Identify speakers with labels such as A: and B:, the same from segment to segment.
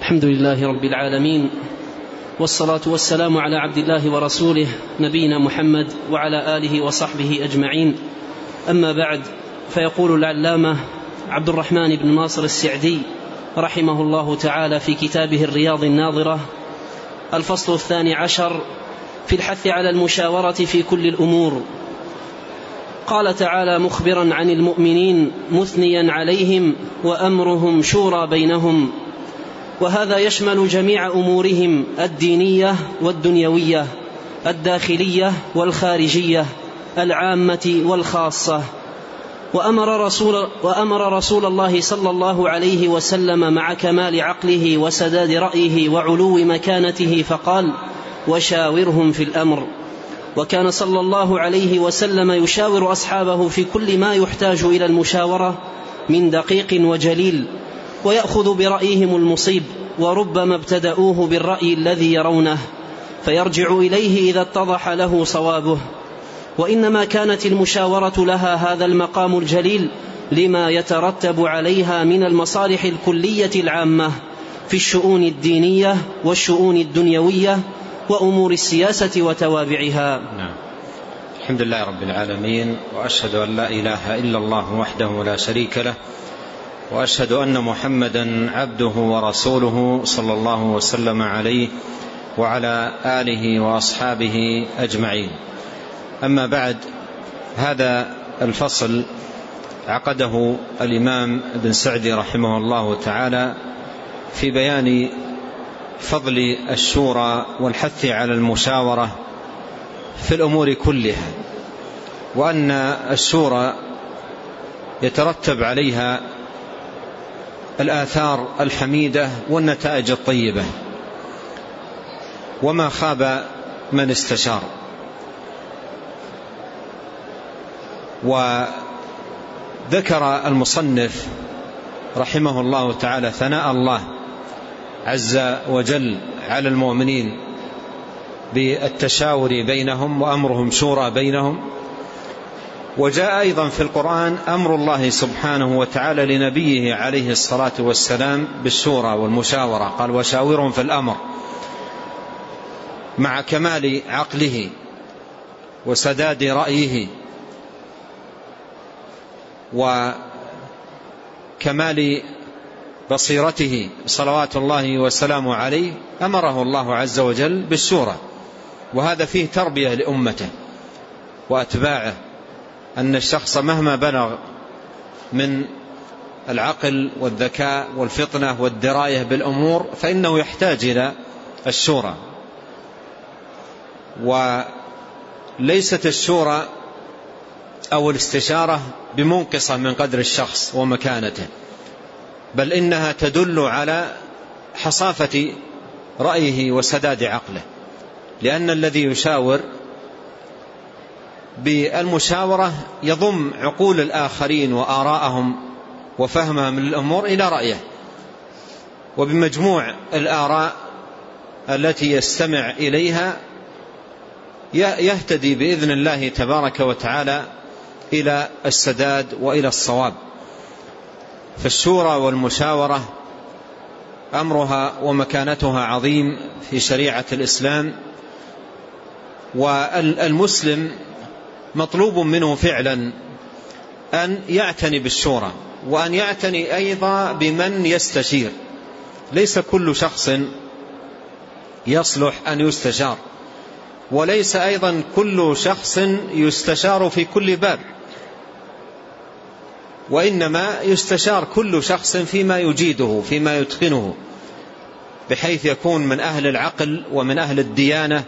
A: الحمد لله رب العالمين، والصلاة والسلام على عبد الله ورسوله نبينا محمد وعلى آله وصحبه أجمعين. أما بعد، فيقول العلامة عبد الرحمن بن ناصر السعدي رحمه الله تعالى في كتابه الرياض الناظرة: الفصل 12 في الحث على المشاورة في كل الأمور. قال تعالى مخبرا عن المؤمنين مثنيا عليهم: وأمرهم شورى بينهم. وهذا يشمل جميع أمورهم الدينية والدنيوية، الداخلية والخارجية، العامة والخاصة. وأمر رسول الله صلى الله عليه وسلم مع كمال عقله وسداد رأيه وعلو مكانته فقال: وشاورهم في الأمر. وكان صلى الله عليه وسلم يشاور أصحابه في كل ما يحتاج إلى المشاورة من دقيق وجليل، ويأخذ برأيهم المصيب، وربما ابتدأوه بالرأي الذي يرونه فيرجع إليه إذا اتضح له صوابه. وإنما كانت المشاورة لها هذا المقام الجليل لما يترتب عليها من المصالح الكلية العامة في الشؤون الدينية والشؤون الدنيوية وأمور السياسة وتوابعها.
B: نعم. الحمد لله رب العالمين، وأشهد أن لا إله إلا الله وحده لا شريك له، وأشهد أن محمدا عبده ورسوله صلى الله وسلم عليه وعلى آله وأصحابه أجمعين. أما بعد، هذا الفصل عقده الإمام ابن سعدي رحمه الله تعالى في بيان فضل الشورى والحث على المشاورة في الأمور كلها، وأن الشورى يترتب عليها الآثار الحميدة والنتائج الطيبة، وما خاب من استشار. وذكر المصنف رحمه الله تعالى ثناء الله عز وجل على المؤمنين بالتشاور بينهم وأمرهم شورى بينهم. وجاء أيضا في القرآن أمر الله سبحانه وتعالى لنبيه عليه الصلاة والسلام بالشورى والمشاورة، قال: وشاورهم في الأمر، مع كمال عقله وسداد رأيه وكمال بصيرته صلوات الله وسلامه عليه، أمره الله عز وجل بالشورى. وهذا فيه تربية لأمته وأتباعه، أن الشخص مهما بلغ من العقل والذكاء والفطنة والدراية بالأمور فإنه يحتاج إلى الشورى. وليست الشورى أو الاستشارة بمنقصة من قدر الشخص ومكانته، بل إنها تدل على حصافة رأيه وسداد عقله، لأن الذي يشاور بالمشاورة يضم عقول الآخرين وآراءهم وفهمهم للأمور إلى رأيه، وبمجموع الآراء التي يستمع إليها يهتدي بإذن الله تبارك وتعالى إلى السداد وإلى الصواب. فالشورى والمشاورة أمرها ومكانتها عظيم في شريعة الإسلام، والمسلم مطلوب منه فعلا أن يعتني بالشورى، وأن يعتني أيضا بمن يستشير. ليس كل شخص يصلح أن يستشار، وليس أيضا كل شخص يستشار في كل باب، وإنما يستشار كل شخص فيما يجيده، فيما يتقنه، بحيث يكون من أهل العقل ومن أهل الديانة،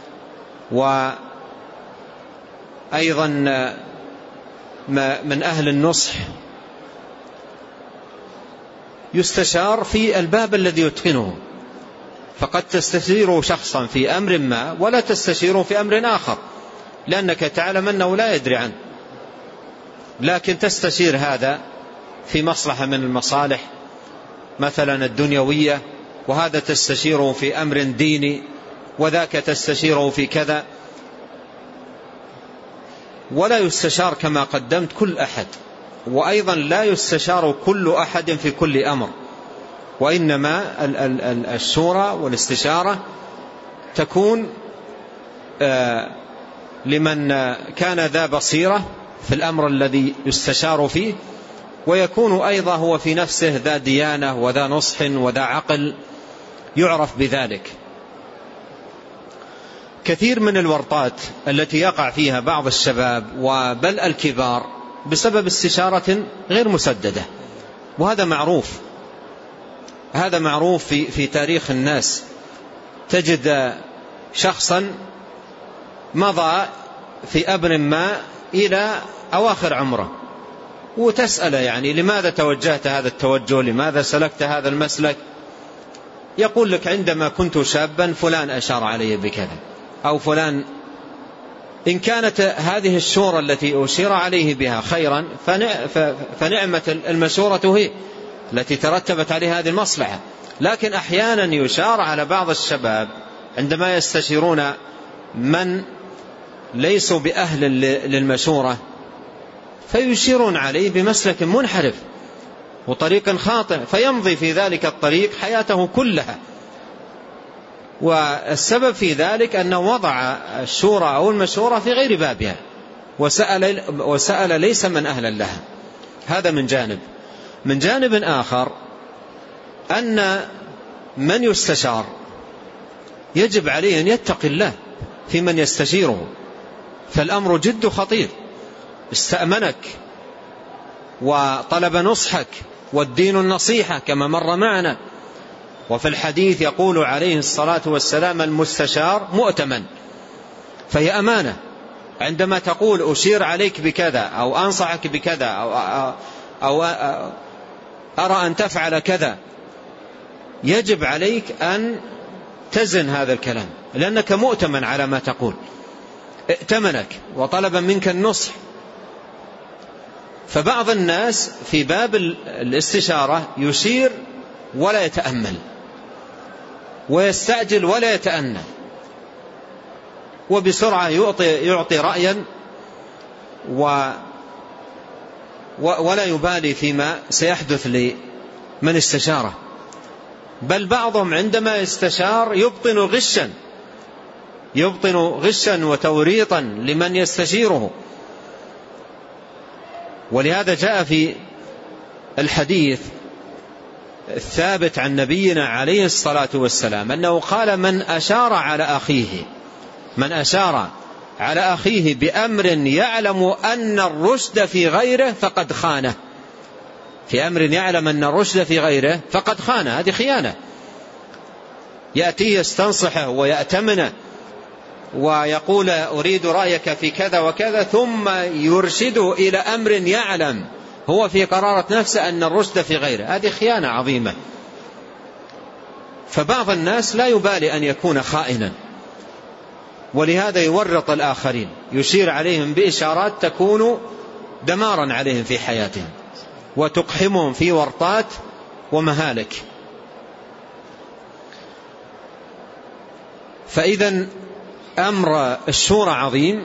B: وأيضا من أهل النصح. يستشار في الباب الذي يتقنه، فقد تستشير شخصا في أمر ما ولا تستشيره في أمر آخر، لأنك تعلم أنه لا يدري عنه، لكن تستشير هذا في مصلحة من المصالح مثلا الدنيوية، وهذا تستشيره في أمر ديني، وذاك تستشيره في كذا. ولا يستشار كما قدمت كل أحد، وأيضا لا يستشار كل أحد في كل أمر، وإنما الشورى والاستشارة تكون لمن كان ذا بصيرة في الأمر الذي يستشار فيه، ويكون أيضا هو في نفسه ذا ديانة وذا نصح وذا عقل يعرف بذلك. كثير من الورطات التي يقع فيها بعض الشباب وبل الكبار بسبب استشارة غير مسددة، وهذا معروف، هذا معروف في تاريخ الناس. تجد شخصا مضى في أمر ما إلى أواخر عمره، وتسأله يعني لماذا توجهت هذا التوجه، لماذا سلكت هذا المسلك؟ يقول لك عندما كنت شابا فلان أشار علي بكذا أو فلان. إن كانت هذه الشورى التي أشير عليه بها خيرا فنعمة المشورة هي التي ترتبت عليها هذه المصلحة. لكن أحيانا يشار على بعض الشباب عندما يستشيرون من ليسوا بأهل للمشورة فيشيرون عليه بمسلك منحرف وطريق خاطئ، فيمضي في ذلك الطريق حياته كلها. والسبب في ذلك أنه وضع الشورى أو المشورة في غير بابها وسأل ليس من أهل لها. هذا من جانب. من جانب آخر أن من يستشار يجب عليه أن يتقي الله في من يستشيره، فالأمر جد خطير. استأمنك وطلب نصحك، والدين النصيحة كما مر معنا. وفي الحديث يقول عليه الصلاة والسلام المستشار مؤتمن، فهي أمانة. عندما تقول أشير عليك بكذا أو أنصحك بكذا أو أرى أن تفعل كذا، يجب عليك أن تزن هذا الكلام، لأنك مؤتمن على ما تقول. ائتمنك وطلب منك النصح. فبعض الناس في باب الاستشارة يشير ولا يتأمل، ويستعجل ولا يتأنى، وبسرعة يعطي رأيا ولا يبالي فيما سيحدث لمن استشاره. بل بعضهم عندما يستشار يبطن غشا وتوريطا لمن يستشيره. ولهذا جاء في الحديث الثابت عن نبينا عليه الصلاة والسلام أنه قال من أشار على أخيه بأمر يعلم أن الرشد في غيره فقد خانه. في أمر يعلم أن الرشد في غيره فقد خانه، هذه خيانة. يأتيه يستنصحه ويأتمنه ويقول أريد رأيك في كذا وكذا، ثم يرشده إلى أمر يعلم هو في قرارة نفسه أن الرشد في غيره، هذه خيانة عظيمة. فبعض الناس لا يبالي أن يكون خائنا، ولهذا يورط الآخرين، يشير عليهم بإشارات تكون دمارا عليهم في حياتهم وتقحمهم في ورطات ومهالك. فإذا أمر الشورى عظيم،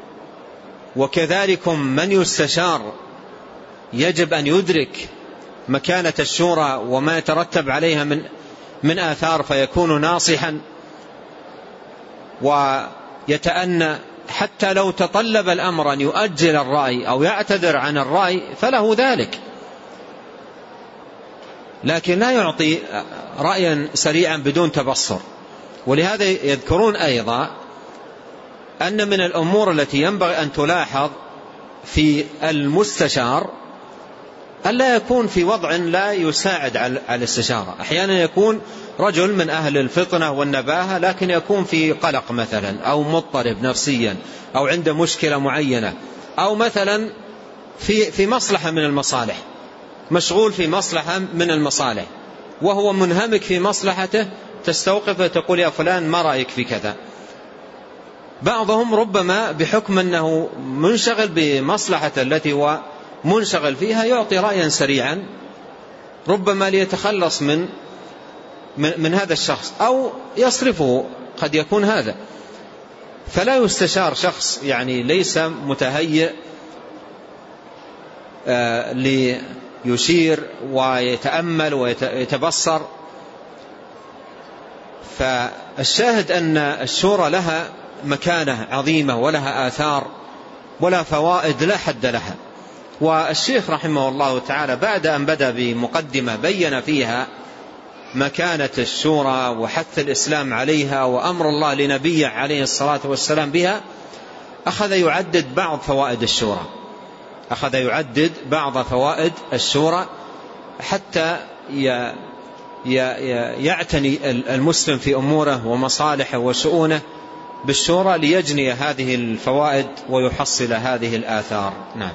B: وكذلك من يستشار يجب أن يدرك مكانة الشورى وما يترتب عليها من آثار، فيكون ناصحا ويتأنى. حتى لو تطلب الأمر أن يؤجل الرأي أو يعتذر عن الرأي فله ذلك، لكن لا يعطي رأيا سريعا بدون تبصر. ولهذا يذكرون أيضا أن من الأمور التي ينبغي أن تلاحظ في المستشار ألا يكون في وضع لا يساعد على الاستشارة. أحيانا يكون رجل من أهل الفطنة والنباهة لكن يكون في قلق مثلا، أو مضطرب نفسيا، أو عنده مشكلة معينة، أو مثلا في مصلحة من المصالح، مشغول في مصلحة من المصالح وهو منهمك في مصلحته، تستوقفه تقول يا فلان ما رأيك في كذا. بعضهم ربما بحكم أنه منشغل بمصلحة التي هو منشغل فيها يعطي رأيا سريعا ربما ليتخلص من هذا الشخص أو يصرفه، قد يكون هذا. فلا يستشار شخص يعني ليس متهيئ يشير ويتأمل ويتبصر. فالشاهد أن الشورى لها مكانة عظيمة ولها آثار ولا فوائد لا حد لها. والشيخ رحمه الله تعالى بعد أن بدأ بمقدمة بين فيها مكانة الشورى وحث الإسلام عليها وأمر الله لنبيه عليه الصلاة والسلام بها، أخذ يعدد بعض فوائد الشورى حتى يعتني المسلم في أموره ومصالحه وشؤونه بالشورى ليجني هذه الفوائد ويحصل هذه الآثار. نعم.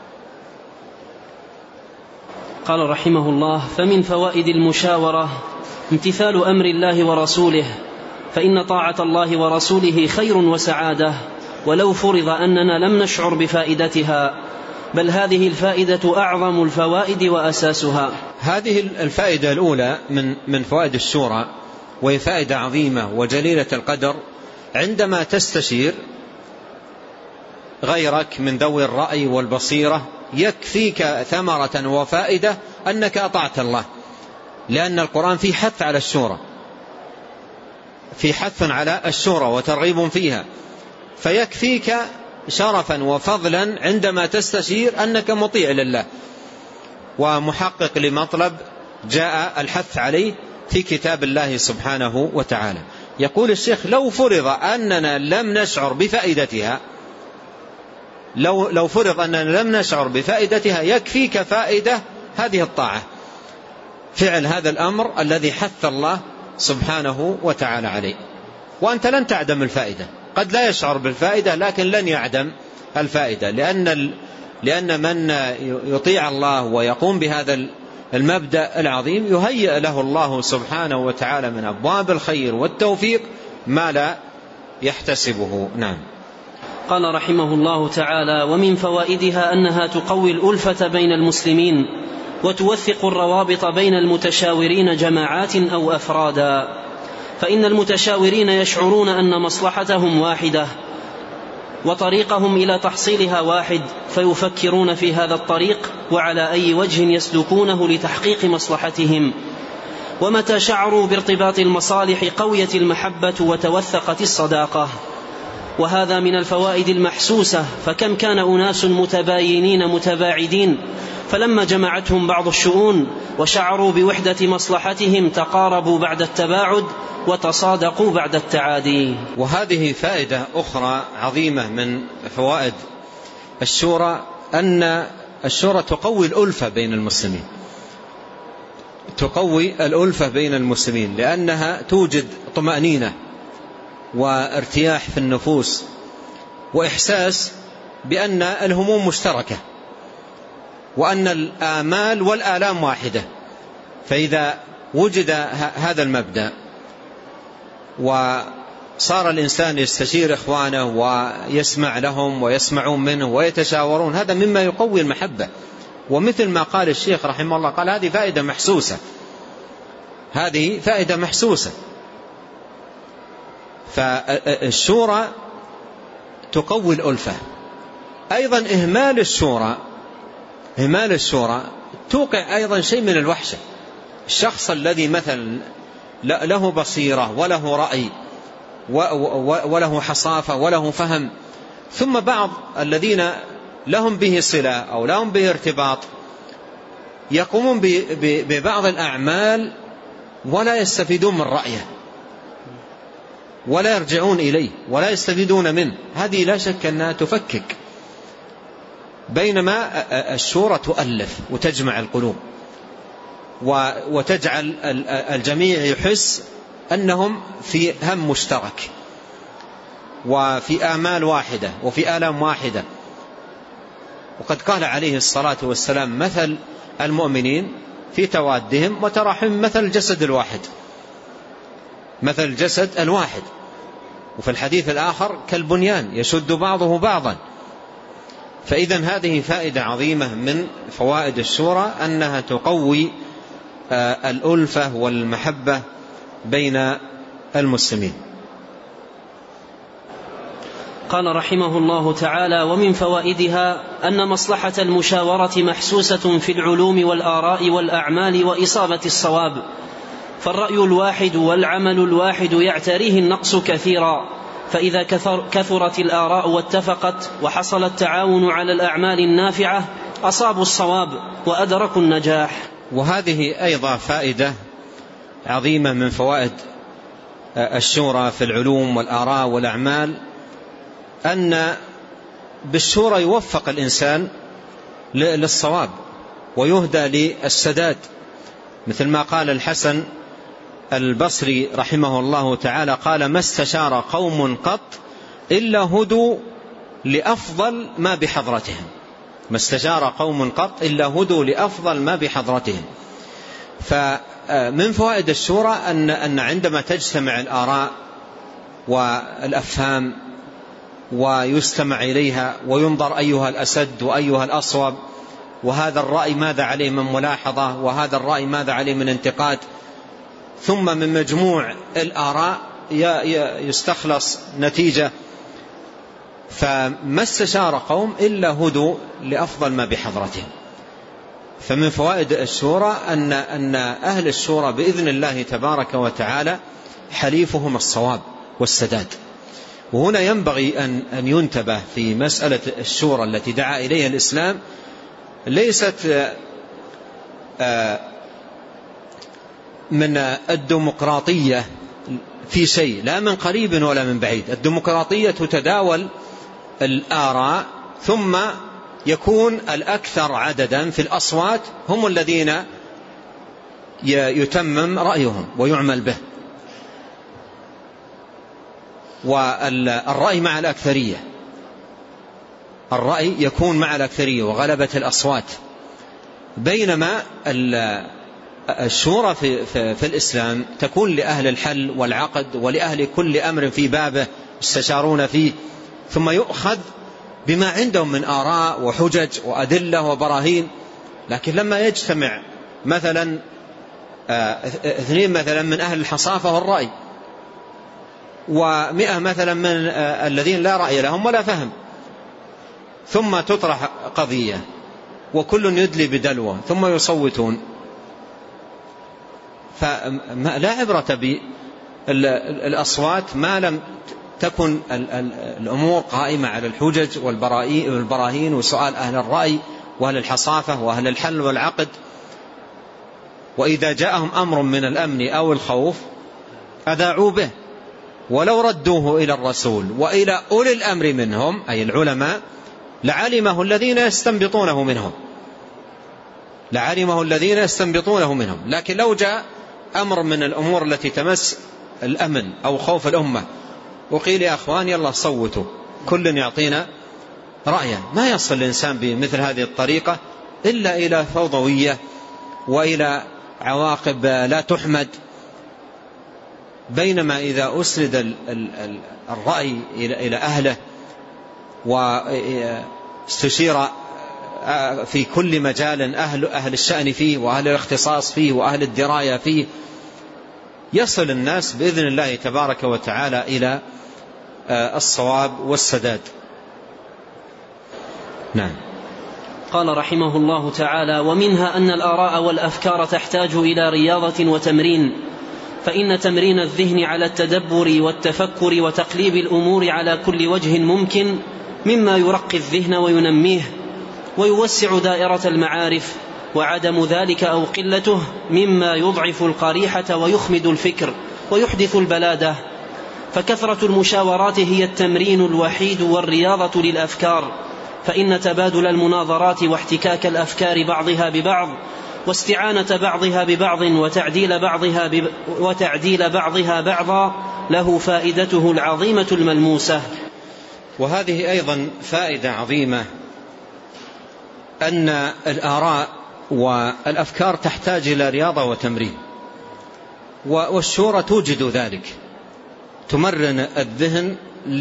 A: قال رحمه الله: فمن فوائد المشاورة امتثال أمر الله ورسوله، فإن طاعة الله ورسوله خير وسعادة، ولو فرض أننا لم نشعر بفائدتها، بل هذه الفائدة أعظم الفوائد وأساسها.
B: هذه الفائدة الأولى من فوائد الشورى، وهي فائدة عظيمة وجليلة القدر، عندما تستشير غيرك من ذوي الرأي والبصيرة يكفيك ثمرة وفائدة أنك أطعت الله، لأن القرآن فيه حث على الشورى، في حث على الشورى وترغيب فيها، فيكفيك شرفا وفضلا عندما تستشير أنك مطيع لله ومحقق لمطلب جاء الحث عليه في كتاب الله سبحانه وتعالى. يقول الشيخ: لو فرض أننا لم نشعر بفائدتها، لو فرض أننا لم نشعر بفائدتها يكفيك فائدة هذه الطاعة، فعل هذا الأمر الذي حث الله سبحانه وتعالى عليه. وأنت لن تعدم الفائدة، قد لا يشعر بالفائدة لكن لن يعدم الفائدة، لأن من يطيع الله ويقوم بهذا المبدأ العظيم يهيئ له الله سبحانه وتعالى من أبواب الخير والتوفيق ما لا يحتسبه. نعم.
A: قال رحمه الله تعالى: ومن فوائدها أنها تقوي الألفة بين المسلمين وتوثق الروابط بين المتشاورين جماعات أو أفرادا، فإن المتشاورين يشعرون أن مصلحتهم واحدة وطريقهم إلى تحصيلها واحد، فيفكرون في هذا الطريق وعلى أي وجه يسلكونه لتحقيق مصلحتهم. ومتى شعروا بارتباط المصالح قويت المحبة وتوثقت الصداقة، وهذا من الفوائد المحسوسة. فكم كان أناس متباينين متباعدين، فلما جمعتهم بعض الشؤون وشعروا بوحدة مصلحتهم تقاربوا بعد التباعد وتصادقوا بعد التعادي.
B: وهذه فائدة أخرى عظيمة من فوائد الشورى، أن الشورى تقوي الألفة بين المسلمين، تقوي الألفة بين المسلمين، لأنها توجد طمأنينة وارتياح في النفوس وإحساس بأن الهموم مشتركة وأن الآمال والآلام واحدة. فإذا وجد هذا المبدأ وصار الإنسان يستشير إخوانه ويسمع لهم ويسمعون منه ويتشاورون، هذا مما يقوي المحبة. ومثل ما قال الشيخ رحمه الله قال: هذه فائدة محسوسة، هذه فائدة محسوسة. فالشورى تقوي الألفة. أيضا إهمال الشورى توقع أيضا شيء من الوحشة. الشخص الذي مثلا له بصيرة وله رأي وله حصافة وله فهم، ثم بعض الذين لهم به صلة أو لهم به ارتباط يقومون ببعض الأعمال ولا يستفيدون من رأيه ولا يرجعون إليه ولا يستفيدون منه، هذه لا شك أنها تفكك. بينما الشورى تؤلف وتجمع القلوب وتجعل الجميع يحس أنهم في هم مشترك وفي آمال واحدة وفي آلام واحدة. وقد قال عليه الصلاة والسلام: مثل المؤمنين في توادهم وتراحمهم مثل الجسد الواحد، مثل الجسد الواحد. وفي الحديث الآخر: كالبنيان يشد بعضه بعضا. فإذا هذه فائدة عظيمة من فوائد الشورى، أنها تقوي الألفة والمحبة بين المسلمين.
A: قال رحمه الله تعالى: ومن فوائدها أن مصلحة المشاورة محسوسة في العلوم والآراء والأعمال وإصابة الصواب، فالرأي الواحد والعمل الواحد يعتريه النقص كثيرا، فإذا كثرت الآراء واتفقت وحصل التعاون على الأعمال النافعة أصابوا الصواب وأدركوا النجاح.
B: وهذه أيضا فائدة عظيمة من فوائد الشورى في العلوم والآراء والأعمال، أن بالشورى يوفق الإنسان للصواب ويهدى للسداد، مثل ما قال الحسن البصري رحمه الله تعالى قال: ما استشار قوم قط إلا هدوا لأفضل ما بحضرتهم. ما استشار قوم قط إلا هدوا لأفضل ما بحضرتهم. فمن فوائد الشورى أن عندما تجتمع الآراء والأفهام ويستمع إليها وينظر أيها الأسد وأيها الأصوب، وهذا الرأي ماذا عليه من ملاحظة، وهذا الرأي ماذا عليه من انتقاد، ثم من مجموع الآراء يستخلص نتيجة. فما استشار قوم إلا هدوا لأفضل ما بحضرتهم. فمن فوائد الشورى أن أهل الشورى بإذن الله تبارك وتعالى حليفهم الصواب والسداد. وهنا ينبغي أن ينتبه في مسألة الشورى التي دعا إليها الإسلام، ليست من الديمقراطية في شيء، لا من قريب ولا من بعيد. الديمقراطية تتداول الآراء ثم يكون الأكثر عددا في الأصوات هم الذين يتمم رأيهم ويعمل به، والرأي مع الأكثرية، الرأي يكون مع الأكثرية وغلبة الأصوات. بينما الشورى في الإسلام تكون لأهل الحل والعقد ولأهل كل أمر في بابه يستشارون فيه، ثم يؤخذ بما عندهم من آراء وحجج وأدلة وبراهين. لكن لما يجتمع مثلا اثنين مثلا من أهل الحصافة والرأي، و100 مثلا من الذين لا رأي لهم ولا فهم، ثم تطرح قضية وكل يدلي بدلوه ثم يصوتون، فلا عبرة بالأصوات ما لم تكن الأمور قائمة على الحجج والبراهين وسؤال أهل الرأي وأهل الحصافة وأهل الحل والعقد. وإذا جاءهم أمر من الأمن أو الخوف أذاعوا به، ولو ردوه إلى الرسول وإلى أولي الأمر منهم أي العلماء لعلمه الذين يستنبطونه منهم. لكن لو جاء أمر من الأمور التي تمس الأمن أو خوف الأمة وقيل يا أخوان يلا صوتوا كل يعطينا رأيا، ما يصل الإنسان بمثل هذه الطريقة إلا إلى فوضوية وإلى عواقب لا تحمد. بينما إذا أسرد الرأي إلى أهله واستشير في كل مجال أهل الشأن فيه وأهل الاختصاص فيه وأهل الدراية فيه، يصل الناس بإذن الله تبارك وتعالى إلى الصواب والسداد. نعم.
A: قال رحمه الله تعالى: ومنها أن الآراء والأفكار تحتاج إلى رياضة وتمرين، فإن تمرين الذهن على التدبر والتفكر وتقليب الأمور على كل وجه ممكن مما يرقي الذهن وينميه ويوسع دائرة المعارف، وعدم ذلك أو قلته مما يضعف القريحة ويخمد الفكر ويحدث البلادة. فكثرة المشاورات هي التمرين الوحيد والرياضة للأفكار، فإن تبادل المناظرات واحتكاك الأفكار بعضها ببعض واستعانة بعضها ببعض وتعديل بعضها بعضا له فائدته العظيمة الملموسة.
B: وهذه أيضا فائدة عظيمة، أن الآراء والأفكار تحتاج إلى رياضة وتمرين، والشورى توجد ذلك، تمرن الذهن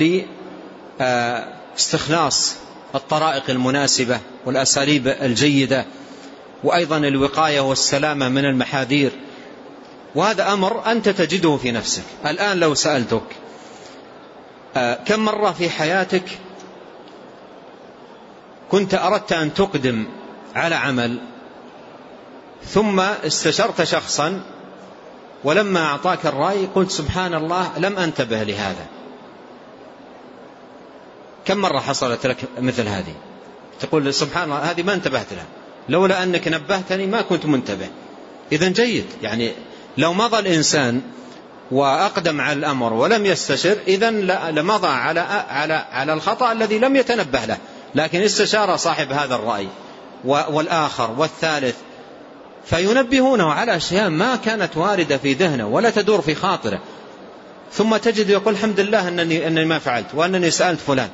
B: لاستخلاص الطرائق المناسبة والأساليب الجيدة، وأيضا الوقاية والسلامة من المحاذير. وهذا أمر أنت تجده في نفسك. الآن لو سألتك كم مرة في حياتك كنت أردت أن تقدم على عمل ثم استشرت شخصا ولما أعطاك الرأي قلت سبحان الله لم أنتبه لهذا؟ كم مرة حصلت لك مثل هذه؟ تقول سبحان الله هذه ما انتبهت لها، لولا أنك نبهتني ما كنت منتبه. إذن جيد، يعني لو مضى الإنسان وأقدم على الأمر ولم يستشر إذن لمضى على الخطأ الذي لم يتنبه له، لكن استشار صاحب هذا الرأي والآخر والثالث فينبهونه على أشياء ما كانت واردة في ذهنه ولا تدور في خاطره، ثم تجد يقول الحمد لله أنني ما فعلت، وأنني سألت فلان،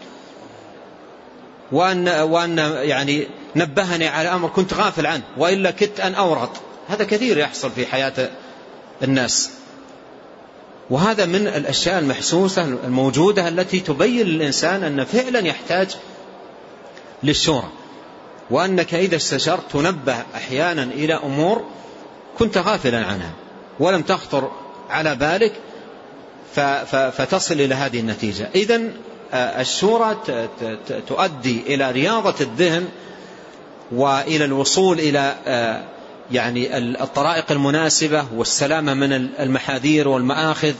B: وأن يعني نبهني على أمر كنت غافل عنه وإلا كدت أن أورط. هذا كثير يحصل في حياة الناس، وهذا من الأشياء المحسوسة الموجودة التي تبين للإنسان أن فعلا يحتاج للشورى، وأنك إذا استشرت تنبه أحيانا إلى أمور كنت غافلا عنها ولم تخطر على بالك فتصل إلى هذه النتيجة. إذن الشورى تؤدي إلى رياضة الذهن وإلى الوصول إلى يعني الطرائق المناسبة والسلامة من المحاذير والمآخذ،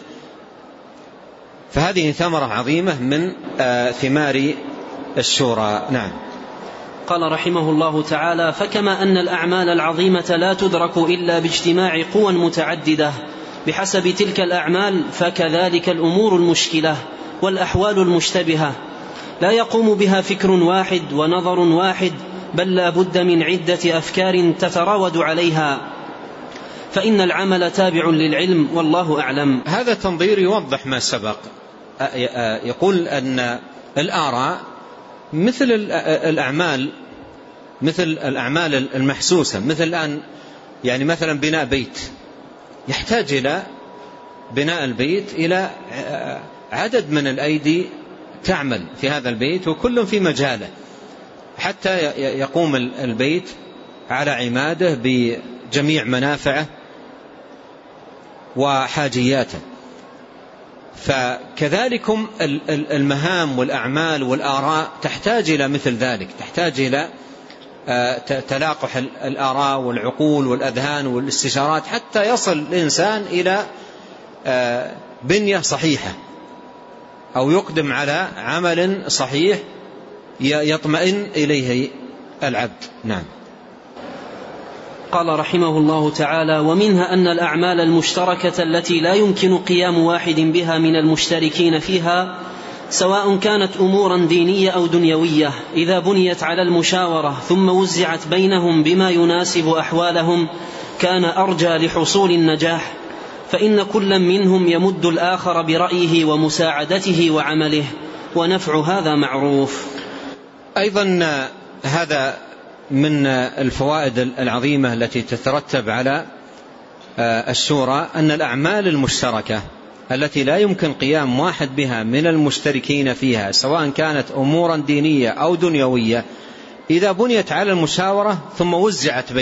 B: فهذه ثمرة عظيمة من ثمار الشورى. نعم.
A: قال رحمه الله تعالى: فكما أن الأعمال العظيمة لا تدرك إلا باجتماع قوى متعددة بحسب تلك الأعمال، فكذلك الأمور المشكلة والأحوال المشتبهة لا يقوم بها فكر واحد ونظر واحد، بل لا بد من عدة أفكار تتراود عليها، فإن العمل تابع للعلم والله أعلم.
B: هذا تنظير يوضح ما سبق، يقول أن الآراء مثل الأعمال المحسوسة، مثل الآن يعني مثلا بناء بيت يحتاج إلى بناء البيت إلى عدد من الأيدي تعمل في هذا البيت وكل في مجاله حتى يقوم البيت على عماده بجميع منافعه وحاجياته. فكذلكم المهام والأعمال والآراء تحتاج إلى مثل ذلك، تحتاج إلى تلاقح الآراء والعقول والأذهان والاستشارات حتى يصل الإنسان إلى بنية صحيحة أو يقدم على عمل صحيح يطمئن إليه العبد. نعم.
A: قال رحمه الله تعالى: ومنها أن الأعمال المشتركة التي لا يمكن قيام واحد بها من المشتركين فيها سواء كانت أمورا دينية أو دنيوية إذا بنيت على المشاورة ثم وزعت بينهم بما يناسب أحوالهم كان أرجى لحصول النجاح، فإن كل منهم يمد الآخر برأيه ومساعدته وعمله، ونفع هذا معروف.
B: أيضا هذا من الفوائد العظيمة التي تترتب على الشورى أن الأعمال المشتركة التي لا يمكن قيام واحد بها من المشتركين فيها سواء كانت أمورا دينية أو دنيوية إذا بنيت على المشاورة ثم وزعت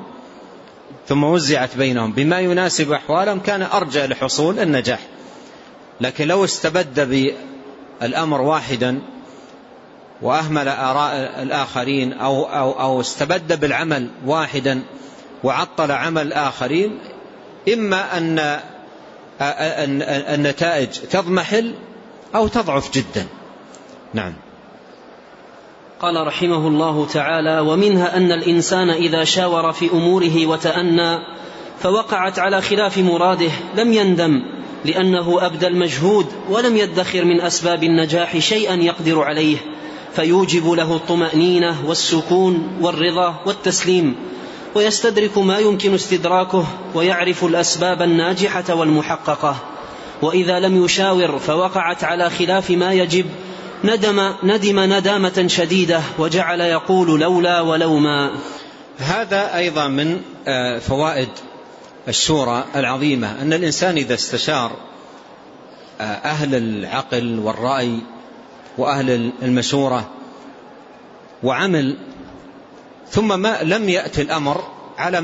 B: بينهم بما يناسب أحوالهم كان أرجى لحصول النجاح. لكن لو استبد بالأمر واحدا وأهمل آراء الآخرين أو استبد بالعمل واحدا وعطل عمل الآخرين إما أن النتائج تضمحل أو تضعف جدا. نعم.
A: قال رحمه الله تعالى: ومنها أن الإنسان إذا شاور في أموره وتأنى فوقعت على خلاف مراده لم يندم، لأنه أبدى المجهود ولم يدخر من أسباب النجاح شيئا يقدر عليه، فيوجب له الطمأنينة والسكون والرضا والتسليم، ويستدرك ما يمكن استدراكه ويعرف الأسباب الناجحة والمحققة. وإذا لم يشاور فوقعت على خلاف ما يجب ندم ندامة شديدة وجعل يقول لولا ولو ما.
B: هذا أيضا من فوائد الشورى العظيمة، أن الإنسان إذا استشار أهل العقل والرأي وأهل المشورة وعمل ثم لم يأتي الأمر على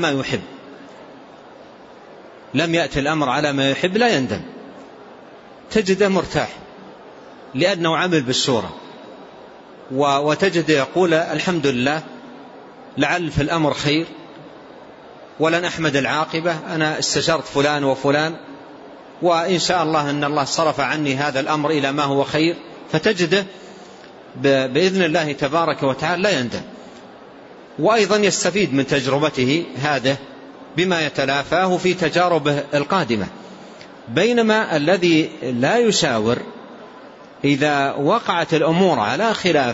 B: ما يحب لا يندم، تجده مرتاح لأنه عمل بالشورى، وتجد يقول الحمد لله لعل في الأمر خير ولن أحمد العاقبة، أنا استشرت فلان وفلان وإن شاء الله أن الله صرف عني هذا الأمر إلى ما هو خير، فتجده بإذن الله تبارك وتعالى لا يندم، وأيضا يستفيد من تجربته هذا بما يتلافاه في تجاربه القادمة. بينما الذي لا يشاور إذا وقعت الأمور على خلاف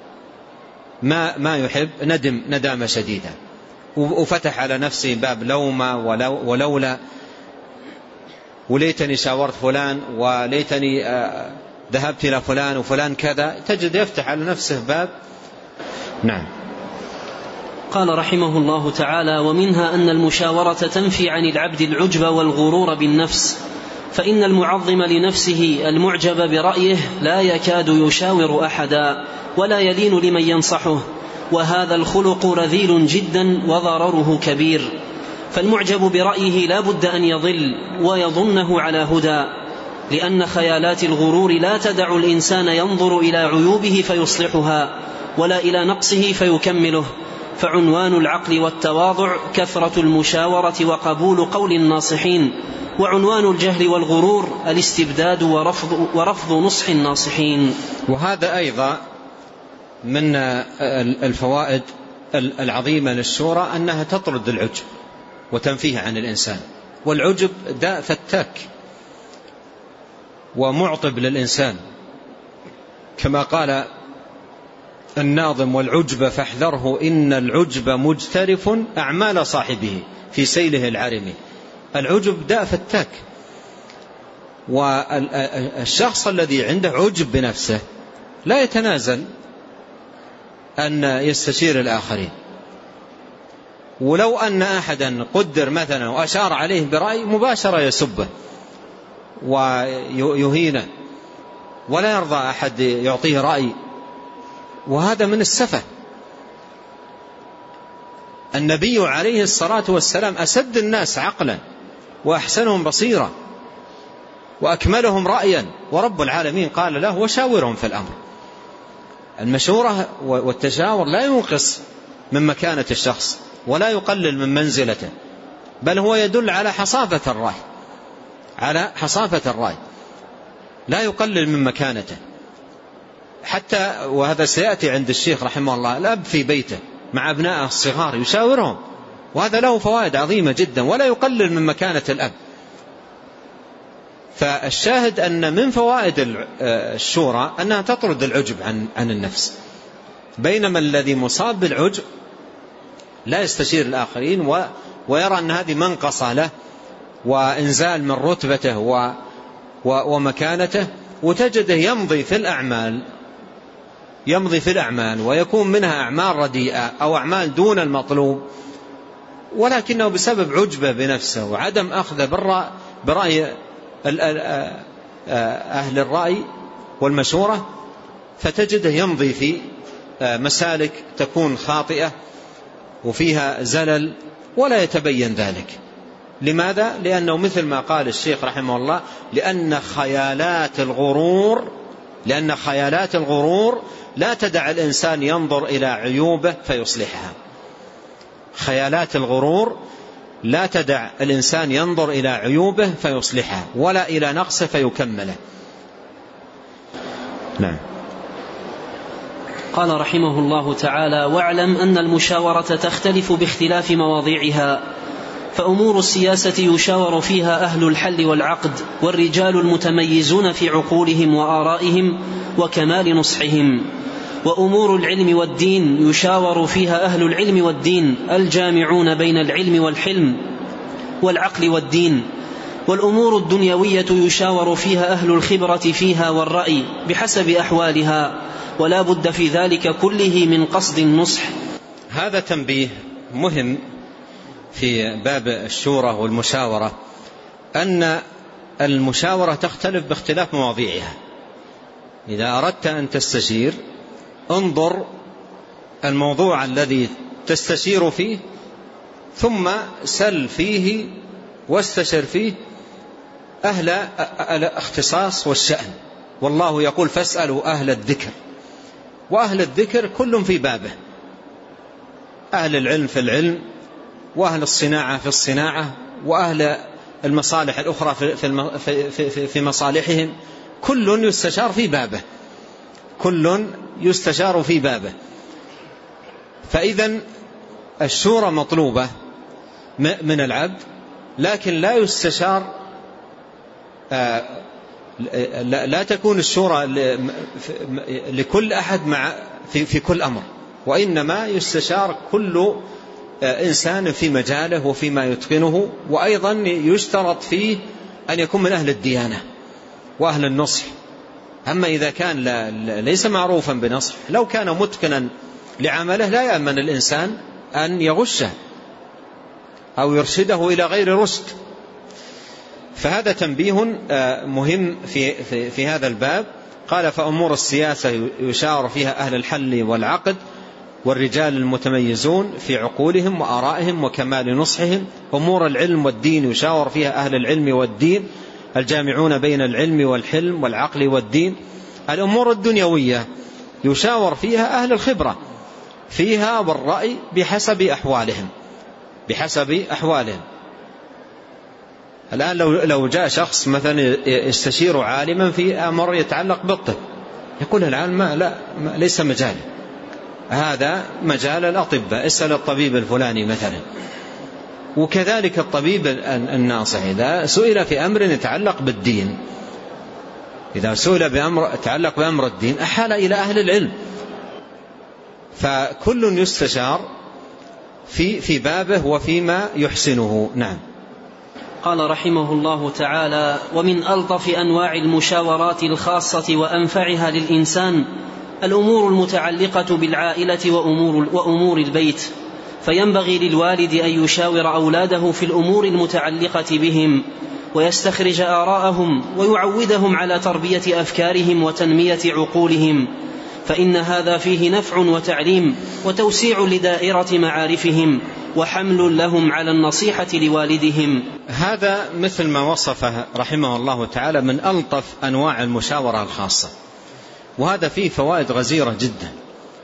B: ما يحب ندم ندامة شديدة، وفتح على نفسه باب لومة ولولا، وليتني شاورت فلان، وليتني ذهبت إلى فلان وفلان كذا، تجد يفتح على نفسه باب. نعم.
A: قال رحمه الله تعالى: ومنها أن المشاورة تنفي عن العبد العجب والغرور بالنفس، فإن المعظم لنفسه المعجب برأيه لا يكاد يشاور أحدا ولا يلين لمن ينصحه، وهذا الخلق رذيل جدا وضرره كبير. فالمعجب برأيه لا بد أن يضل ويظنه على هدى، لأن خيالات الغرور لا تدع الإنسان ينظر إلى عيوبه فيصلحها ولا إلى نقصه فيكمله. فعنوان العقل والتواضع كثرة المشاورة وقبول قول الناصحين، وعنوان الجهل والغرور الاستبداد ورفض نصح الناصحين.
B: وهذا أيضا من الفوائد العظيمة للشورى، أنها تطرد العجب وتنفيه عن الإنسان، والعجب داء فتاك ومعطب للإنسان، كما قال الناظم: والعجب فاحذره إن العجب مجترف أعمال صاحبه في سيله العرم. العجب داء فتاك، والشخص الذي عنده عجب بنفسه لا يتنازل أن يستشير الآخرين، ولو أن أحدا قدر مثلا وأشار عليه برأي مباشرة يسبه ويهينه، ولا يرضى أحد يعطيه رأي، وهذا من السفه. النبي عليه الصلاة والسلام أسد الناس عقلا وأحسنهم بصيرة وأكملهم رأيا، ورب العالمين قال له: وشاورهم في الأمر. المشورة والتشاور لا ينقص من مكانة الشخص ولا يقلل من منزلته، بل هو يدل على حصافة الرأي، على حصافة الرأي، لا يقلل من مكانته. حتى وهذا سيأتي عند الشيخ رحمه الله، الأب في بيته مع أبنائه الصغار يشاورهم، وهذا له فوائد عظيمة جدا ولا يقلل من مكانة الأب. فالشاهد أن من فوائد الشورى أنها تطرد العجب عن النفس، بينما الذي مصاب بالعجب لا يستشير الآخرين ويرى أن هذه منقصة له وإنزال من رتبته ومكانته، وتجده يمضي في الأعمال ويكون منها أعمال رديئة أو أعمال دون المطلوب، ولكنه بسبب عجبه بنفسه وعدم أخذ برأي أهل الرأي والمشورة، فتجده يمضي في مسالك تكون خاطئة وفيها زلل ولا يتبين ذلك. لماذا؟ لأنه مثل ما قال الشيخ رحمه الله: لأن خيالات الغرور لا تدع الإنسان ينظر إلى عيوبه فيصلحها. خيالات الغرور لا تدع الإنسان ينظر إلى عيوبه فيصلحها ولا إلى نقصه فيكمله. نعم.
A: قال رحمه الله تعالى: واعلم أن المشاورة تختلف باختلاف مواضيعها، فأمور السياسة يشاور فيها أهل الحل والعقد والرجال المتميزون في عقولهم وآرائهم وكمال نصحهم، وأمور العلم والدين يشاور فيها أهل العلم والدين الجامعون بين العلم والحلم والعقل والدين، والأمور الدنيوية يشاور فيها أهل الخبرة فيها والرأي بحسب أحوالها، ولا بد في ذلك كله من قصد النصح.
B: هذا تنبيه مهم في باب الشورى والمشاورة، أن المشاورة تختلف باختلاف مواضيعها. إذا أردت أن تستشير انظر الموضوع الذي تستشير فيه، ثم سل فيه واستشر فيه أهل الاختصاص والشأن والله يقول فاسألوا أهل الذكر، وأهل الذكر كل في بابه، أهل العلم في العلم، وأهل الصناعة في الصناعة، وأهل المصالح الأخرى في مصالحهم، كل يستشار في بابه، كل يستشار في بابه. فإذن الشورى مطلوبة من العبد، لكن لا يستشار، لا تكون الشورى لكل أحد في كل أمر، وإنما يستشار كل إنسان في مجاله وفيما يتقنه. وأيضا يشترط فيه أن يكون من أهل الديانة وأهل النصح. أما إذا كان ليس معروفا بنصح، لو كان متقنا لعمله لا يأمن الإنسان أن يغشه أو يرشده إلى غير رشد. فهذا تنبيه مهم في هذا الباب. قال فأمور السياسة يشاور فيها أهل الحل والعقد والرجال المتميزون في عقولهم وآرائهم وكمال نصحهم. أمور العلم والدين يشاور فيها أهل العلم والدين الجامعون بين العلم والحلم والعقل والدين. الأمور الدنيوية يشاور فيها أهل الخبرة فيها والرأي بحسب أحوالهم. الآن لو جاء شخص مثلا يستشير عالما في أمر يتعلق بالطب، يقول العالم لا ليس مجال، هذا مجال الأطباء، اسأل الطبيب الفلاني مثلا. وكذلك الطبيب الناصح إذا سئل في أمر يتعلق بالدين، إذا سئل بأمر يتعلق بأمر الدين أحال إلى أهل العلم. فكل يستشار في بابه وفيما يحسنه. نعم.
A: قال رحمه الله تعالى: ومن ألطف أنواع المشاورات الخاصة وأنفعها للإنسان الأمور المتعلقة بالعائلة وأمور البيت، فينبغي للوالد أن يشاور أولاده في الأمور المتعلقة بهم ويستخرج آراءهم ويعودهم على تربية أفكارهم وتنمية عقولهم، فإن هذا فيه نفع وتعليم وتوسيع لدائرة معارفهم وحمل لهم على النصيحة لوالدهم.
B: هذا مثل ما وصفه رحمه الله تعالى من ألطف أنواع المشاورة الخاصة، وهذا فيه فوائد غزيرة جدا.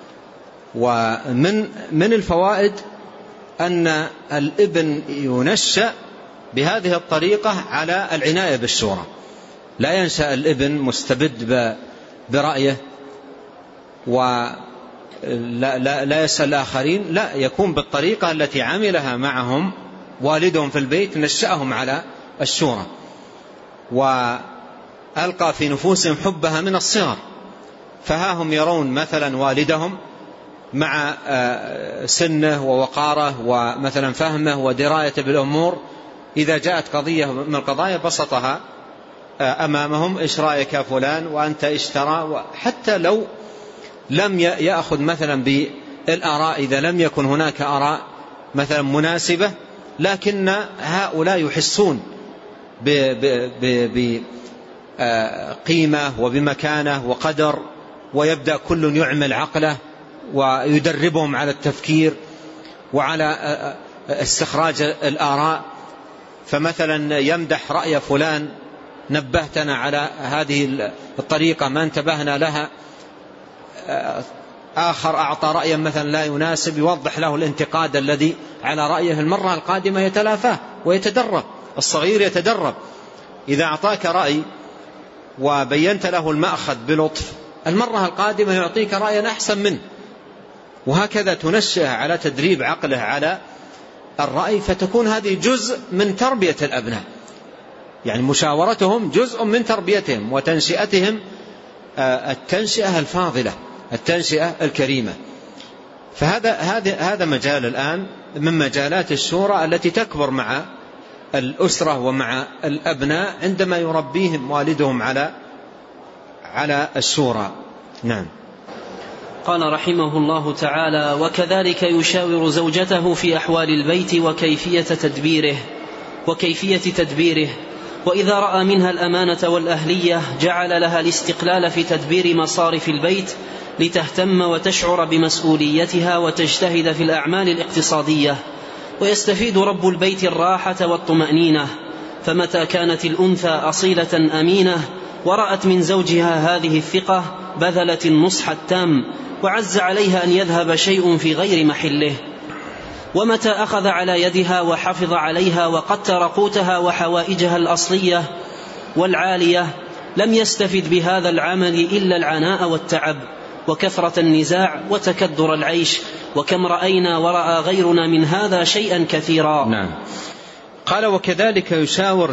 B: ومن الفوائد أن الابن ينشأ بهذه الطريقة على العناية بالشورى، لا ينشأ الابن مستبد برأيه ولا يسأل الآخرين، لا، يكون بالطريقة التي عملها معهم والدهم في البيت، نشأهم على الشورى وألقى في نفوسهم حبها من الصغر. فها هم يرون مثلا والدهم مع سنه ووقاره ومثلا فهمه ودرايته بالأمور، إذا جاءت قضية من القضايا بسطها أمامهم: إيش رأيك يا فلان، وأنت إيش ترى؟ حتى لو لم يأخذ مثلا بالآراء إذا لم يكن هناك آراء مثلا مناسبة، لكن هؤلاء يحسون بقيمة وبمكانة وقدر، ويبدأ كل يعمل عقله ويدربهم على التفكير وعلى استخراج الآراء. فمثلا يمدح رأي فلان: نبهتنا على هذه الطريقة ما انتبهنا لها. آخر أعطى رأيا مثلا لا يناسب، يوضح له الانتقاد الذي على رأيه، المرة القادمة يتلافاه ويتدرب. الصغير يتدرب، إذا أعطاك رأي وبينت له المأخذ بلطف، المرة القادمة يعطيك رأيا أحسن منه. وهكذا تنشئ على تدريب عقله على الرأي، فتكون هذه جزء من تربية الأبناء، يعني مشاورتهم جزء من تربيتهم وتنشئتهم التنشئة الفاضلة، التنشئة الكريمة. فهذا مجال الآن من مجالات الشورى التي تكبر مع الأسرة ومع الأبناء عندما يربيهم والدهم على الشورى. نعم.
A: قال رحمه الله تعالى: وكذلك يشاور زوجته في أحوال البيت وكيفية تدبيره، وإذا رأى منها الأمانة والأهلية جعل لها الاستقلال في تدبير مصارف البيت لتهتم وتشعر بمسؤوليتها وتجتهد في الأعمال الاقتصادية، ويستفيد رب البيت الراحة والطمأنينة. فمتى كانت الأنثى أصيلة أمينة ورأت من زوجها هذه الثقة بذلت النصح التام، وعز عليها أن يذهب شيء في غير محله. ومتى أخذ على يدها وحفظ عليها وقتر قوتها وحوائجها الأصلية والعالية لم يستفد بهذا العمل إلا العناء والتعب وكثرة النزاع وتكدر العيش، وكم رأينا ورأى غيرنا من هذا شيئا كثيرا.
B: نعم. قال: وكذلك يشاور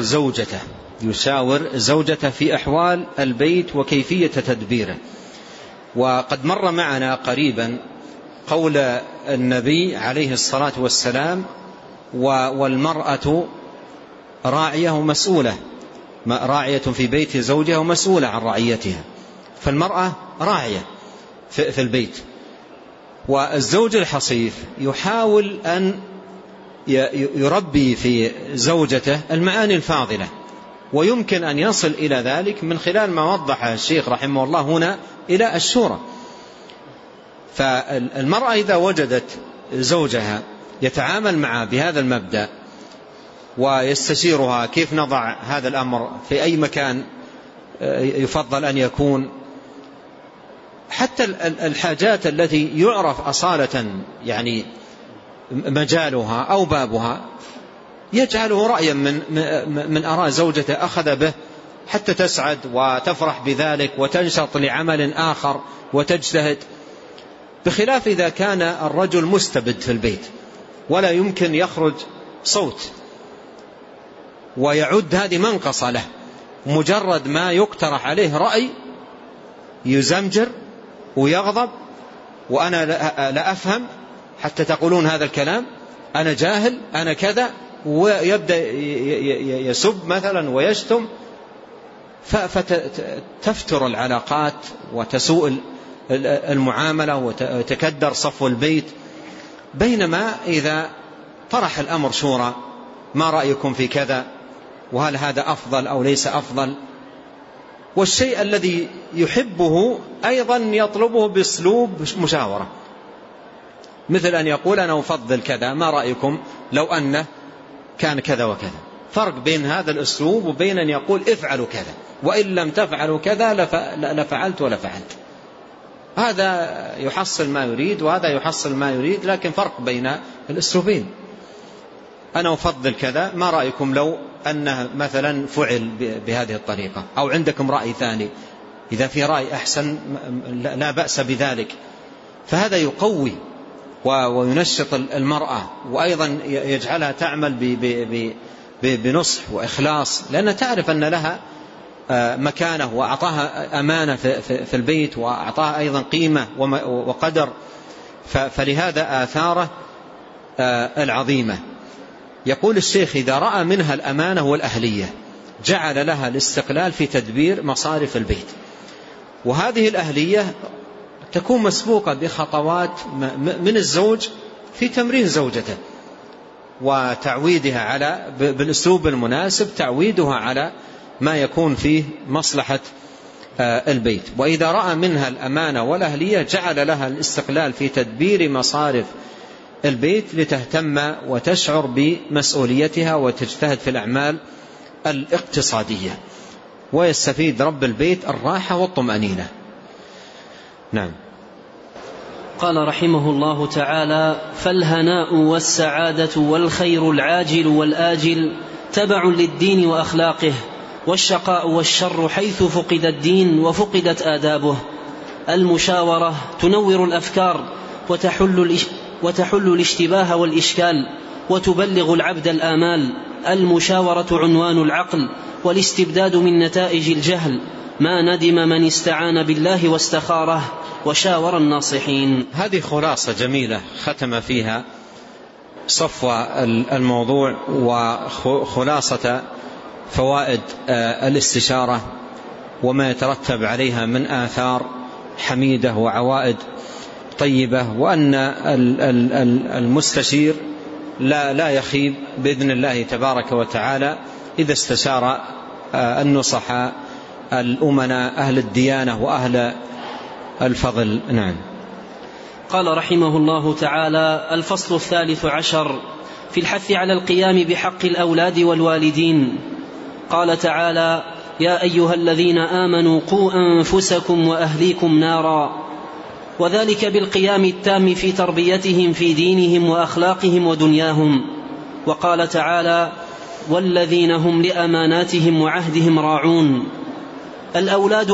B: زوجته في أحوال البيت وكيفية تدبيره. وقد مر معنا قريبا قول النبي عليه الصلاة والسلام: والمرأة راعية ومسؤولة، راعية في بيت زوجها ومسؤولة عن رعيتها. فالمرأة راعية في البيت، والزوج الحصيف يحاول أن يربي في زوجته المعاني الفاضلة، ويمكن أن يصل إلى ذلك من خلال ما وضح الشيخ رحمه الله هنا إلى الشورى. فالمرأة إذا وجدت زوجها يتعامل معها بهذا المبدأ ويستشيرها كيف نضع هذا الأمر في أي مكان يفضل أن يكون، حتى الحاجات التي يعرف أصالة يعني مجالها أو بابها يجعله رأيا من آراء زوجته أخذ به حتى تسعد وتفرح بذلك وتنشط لعمل آخر وتجتهد، بخلاف إذا كان الرجل مستبد في البيت ولا يمكن يخرج صوت ويعد هذه منقصة له، مجرد ما يقترح عليه رأي يزمجر ويغضب، وأنا لا أفهم حتى تقولون هذا الكلام، أنا جاهل، أنا كذا، ويبدأ يسب مثلا ويشتم، فتفتر العلاقات وتسوء المعاملة وتكدر صفو البيت. بينما إذا طرح الأمر شورى: ما رأيكم في كذا، وهل هذا أفضل أو ليس أفضل، والشيء الذي يحبه أيضا يطلبه بأسلوب مشاورة، مثل أن يقول: أنا أفضل كذا، ما رأيكم لو أنه كان كذا وكذا. فرق بين هذا الأسلوب وبين أن يقول: افعلوا كذا، وإن لم تفعلوا كذا لفعلت ولا فعلت. هذا يحصل ما يريد وهذا يحصل ما يريد، لكن فرق بين الأسلوبين. أنا أفضل كذا، ما رأيكم لو أنه مثلا فعل بهذه الطريقة، أو عندكم رأي ثاني؟ إذا في رأي أحسن لا بأس بذلك. فهذا يقوي وينشط المرأة، وأيضا يجعلها تعمل بنصح وإخلاص، لأنها تعرف أن لها مكانة، وأعطاها أمانة في البيت، وأعطاها أيضا قيمة وقدر. فلهذا آثاره العظيمة. يقول الشيخ: إذا رأى منها الأمانة والأهلية جعل لها الاستقلال في تدبير مصارف البيت. وهذه الأهلية تكون مسبوقة بخطوات من الزوج في تمرين زوجته وتعويدها على بالأسلوب المناسب، تعويدها على ما يكون فيه مصلحة البيت. وإذا رأى منها الأمانة والأهلية جعل لها الاستقلال في تدبير مصارف البيت لتهتم وتشعر بمسؤوليتها وتجتهد في الأعمال الاقتصادية، ويستفيد رب البيت الراحة والطمأنينة. نعم.
A: قال رحمه الله تعالى: فالهناء والسعادة والخير العاجل والآجل تبع للدين وأخلاقه، والشقاء والشر حيث فقد الدين وفقدت آدابه. المشاورة تنور الأفكار وتحل الاشتباه والإشكال وتبلغ العبد الآمال. المشاورة عنوان العقل والاستبداد من نتائج الجهل. ما ندم من استعان بالله واستخاره وشاور الناصحين.
B: هذه خلاصة جميلة ختم فيها صفوة الموضوع وخلاصة فوائد الاستشارة وما يترتب عليها من آثار حميدة وعوائد طيبة، وأن المستشير لا يخيب بإذن الله تبارك وتعالى إذا استشار النصحاء الأمناء أهل الديانة وأهل الفضل. نعم.
A: قال رحمه الله تعالى: الفصل 13 في الحث على القيام بحق الأولاد والوالدين. قال تعالى: يا أيها الذين آمنوا قوا أنفسكم وأهليكم نارا، وذلك بالقيام التام في تربيتهم في دينهم وأخلاقهم ودنياهم. وقال تعالى: والذين هم لأماناتهم وعهدهم راعون. الأولاد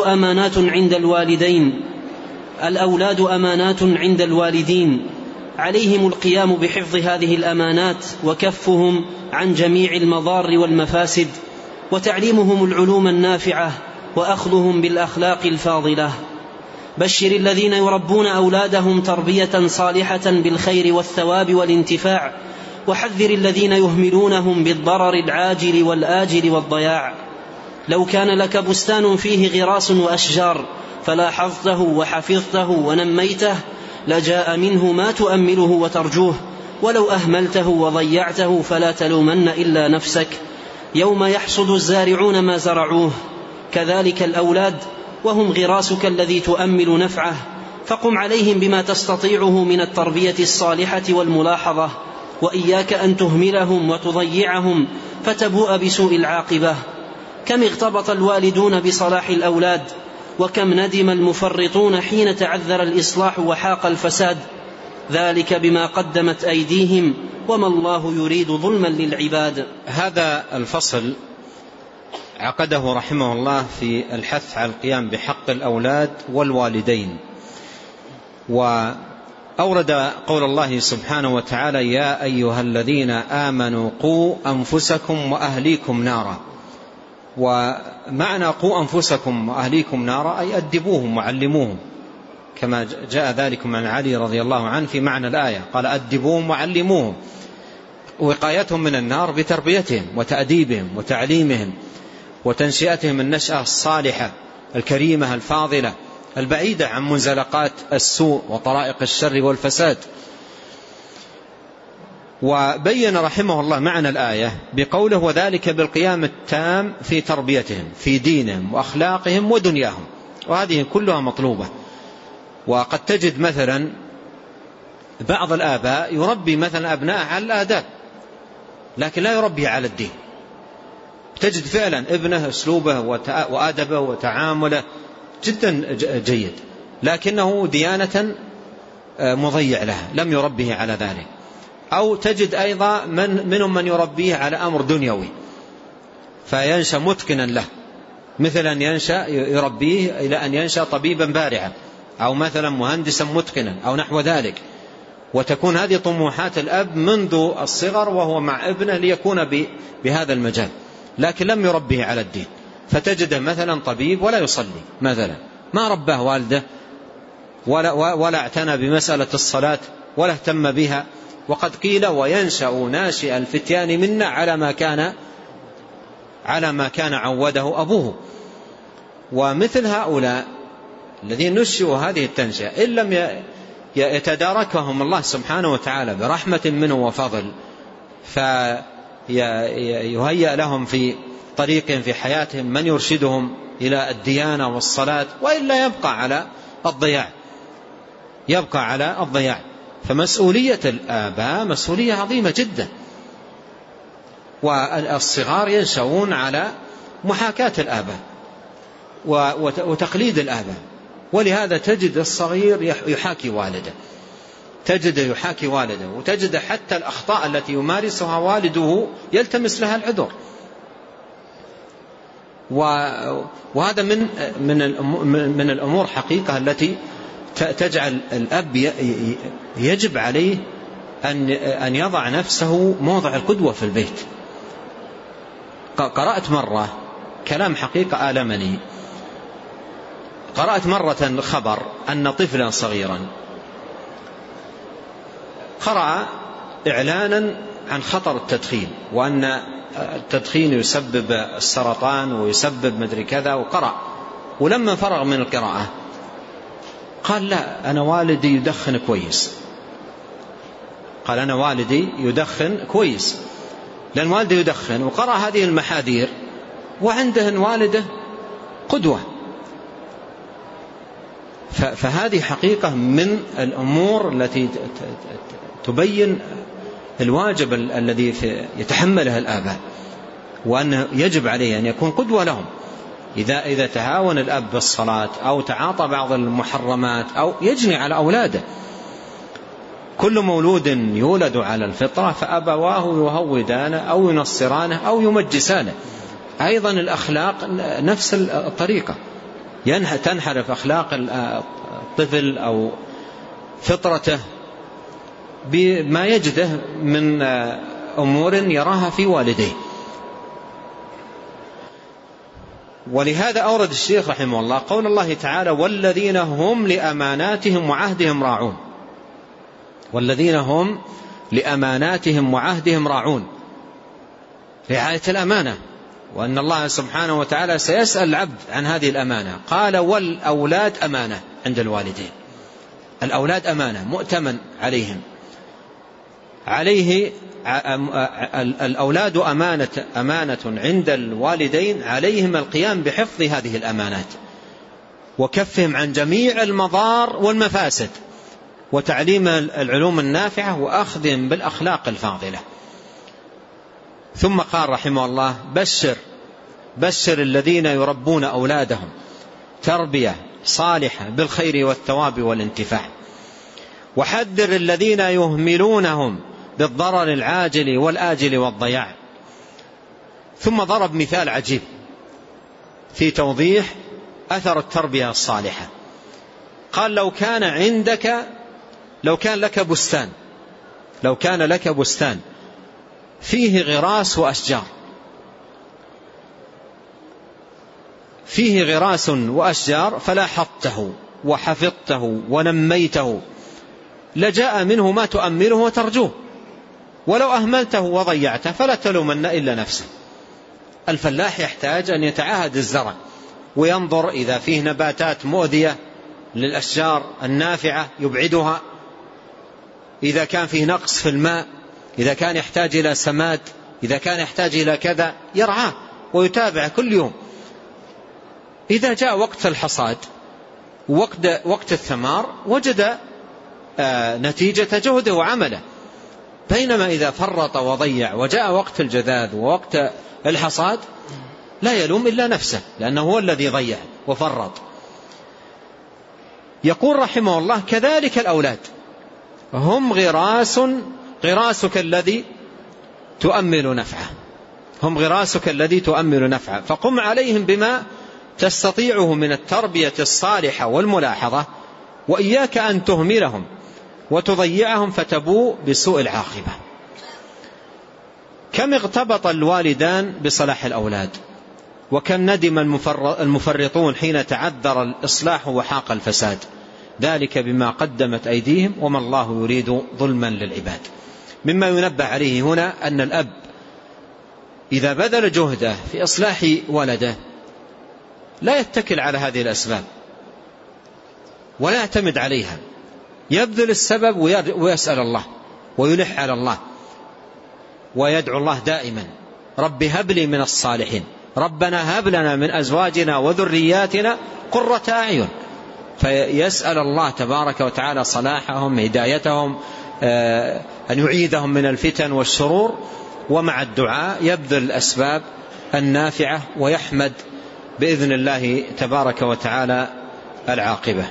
A: أمانات عند الوالدين، عليهم القيام بحفظ هذه الأمانات وكفهم عن جميع المضار والمفاسد، وتعليمهم العلوم النافعة وأخذهم بالأخلاق الفاضلة. بشر الذين يربون أولادهم تربية صالحة بالخير والثواب والانتفاع، وحذر الذين يهملونهم بالضرر العاجل والآجل والضياع. لو كان لك بستان فيه غراس وأشجار فلاحظته وحفظته ونميته لجاء منه ما تؤمله وترجوه، ولو أهملته وضيعته فلا تلومن إلا نفسك. يوم يحصد الزارعون ما زرعوه، كذلك الأولاد وهم غراسك الذي تؤمل نفعه، فقم عليهم بما تستطيعه من التربية الصالحة والملاحظة، وإياك أن تهملهم وتضيعهم فتبوء بسوء العاقبة. كم اغتبط الوالدون بصلاح الأولاد، وكم ندم المفرطون حين تعذر الإصلاح وحاق الفساد، ذلك بما قدمت أيديهم وما الله يريد ظلما للعباد.
B: هذا الفصل عقده رحمه الله في الحث على القيام بحق الأولاد والوالدين، وأورد قول الله سبحانه وتعالى: يا أيها الذين آمنوا قوا أنفسكم وأهليكم نارا. ومعنى قوا أنفسكم وأهليكم نارا أي أدبوهم وعلموهم، كما جاء ذلك عن علي رضي الله عنه في معنى الآية، قال: أدبوهم وعلموهم، وقايتهم من النار بتربيتهم وتأديبهم وتعليمهم وتنشئتهم النشأة الصالحة الكريمة الفاضلة البعيدة عن منزلقات السوء وطرائق الشر والفساد. وبين رحمه الله معنى الآية بقوله: وذلك بالقيام التام في تربيتهم في دينهم وأخلاقهم ودنياهم. وهذه كلها مطلوبة. وقد تجد مثلا بعض الآباء يربي مثلا أبناءه على الآداب لكن لا يربي على الدين. تجد فعلا ابنه أسلوبه وأدبه وتعامله جدا جيد، لكنه ديانة مضيع لها لم يربيه على ذلك. أو تجد أيضا منهم من يربيه على أمر دنيوي فينشأ متقنا له، مثل أن يربيه إلى أن ينشأ طبيبا بارعا، أو مثلا مهندسا متقنا أو نحو ذلك. وتكون هذه طموحات الأب منذ الصغر وهو مع ابنه ليكون بهذا المجال، لكن لم يربيه على الدين. فتجده مثلا طبيب ولا يصلي مثلا، ما رباه والده ولا اعتنى بمسألة الصلاة ولا اهتم بها. وقد قيل: وينشأ ناشئ الفتيان منا على ما كان عوده أبوه. ومثل هؤلاء الذين نشئوا هذه التنشئة إن لم يتداركهم الله سبحانه وتعالى برحمة منه وفضل فيهيأ لهم في طريق في حياتهم من يرشدهم إلى الديانة والصلاة، وإلا يبقى على الضياع. فمسؤولية الآباء مسؤولية عظيمة جدا، والصغار ينشؤون على محاكاة الآباء وتقليد الآباء. ولهذا تجد الصغير يحاكي والده، وتجد حتى الأخطاء التي يمارسها والده يلتمس لها العذر. وهذا من الأمور حقيقة التي تجعل الأب يجب عليه أن يضع نفسه موضع القدوة في البيت. قرأت مرة كلام حقيقة آلمني، قرأت مرة خبر أن طفلا صغيرا قرأ إعلانا عن خطر التدخين، وأن التدخين يسبب السرطان ويسبب مدري كذا، وقرأ. ولما فرغ من القراءة قال: لا، أنا والدي يدخن كويس. لأن والده يدخن وقرأ هذه المحاذير، وعنده والده قدوة. فهذه حقيقة من الأمور التي تبين الواجب الذي يتحمله الآباء، وأنه يجب عليه أن يكون قدوة لهم. إذا تهاون الأب بالصلاة أو تعاطى بعض المحرمات أو يجني على أولاده. كل مولود يولد على الفطرة فأبواه يهودانه أو ينصرانه أو يمجسانه. أيضا الأخلاق نفس الطريقة، تنحرف أخلاق الطفل أو فطرته بما يجده من أمور يراها في والديه. ولهذا أورد الشيخ رحمه الله قول الله تعالى: والذين هم لأماناتهم وعهدهم راعون. والذين هم لأماناتهم وعهدهم راعون، رعاية الأمانة، وأن الله سبحانه وتعالى سيسأل العبد عن هذه الأمانة. قال: والأولاد أمانة عند الوالدين. الأولاد أمانة مؤتمن عليهم، عليه الأولاد أمانة عند الوالدين، عليهم القيام بحفظ هذه الأمانات وكفهم عن جميع المضار والمفاسد، وتعليم العلوم النافعة، وأخذهم بالأخلاق الفاضلة. ثم قال رحمه الله: بشر الذين يربون أولادهم تربية صالحة بالخير والثواب والانتفاع، وحذر الذين يهملونهم بالضرر العاجل والآجل والضياع. ثم ضرب مثال عجيب في توضيح أثر التربية الصالحة. قال: لو كان لك بستان فيه غراس وأشجار فلاحظته وحفظته ونميته لجاء منه ما تؤمله وترجوه، ولو أهملته وضيعته فلا تلومن إلا نفسه. الفلاح يحتاج أن يتعاهد الزرع وينظر إذا فيه نباتات مؤذية للأشجار النافعة يبعدها، إذا كان فيه نقص في الماء، إذا كان يحتاج إلى سماد، إذا كان يحتاج إلى كذا يرعاه ويتابع كل يوم. إذا جاء وقت الحصاد وقت الثمار وجد نتيجة جهده وعمله. بينما إذا فرط وضيع وجاء وقت الجذاذ ووقت الحصاد لا يلوم إلا نفسه، لأنه هو الذي ضيع وفرط. يقول رحمه الله: كذلك الأولاد هم غراسك الذي تؤمل نفعه، هم غراسك الذي تؤمل نفعه، فقم عليهم بما تستطيعه من التربية الصالحة والملاحظة، وإياك أن تهملهم وتضيعهم فتبوء بسوء العاقبة. كم اغتبط الوالدان بصلاح الأولاد، وكم ندم المفرطون حين تعذر الإصلاح وحاق الفساد، ذلك بما قدمت أيديهم وما الله يريد ظلما للعباد. مما ينبه عليه هنا أن الأب إذا بذل جهده في إصلاح ولده لا يتكل على هذه الأسباب ولا يعتمد عليها، يبذل السبب ويسأل الله ويلح على الله ويدعو الله دائما: رب هب لي من الصالحين، ربنا هب لنا من أزواجنا وذرياتنا قرة أعين. فيسأل الله تبارك وتعالى صلاحهم، هدايتهم، أن يعيدهم من الفتن والشرور، ومع الدعاء يبذل الأسباب النافعة ويحمد بإذن الله تبارك وتعالى العاقبة.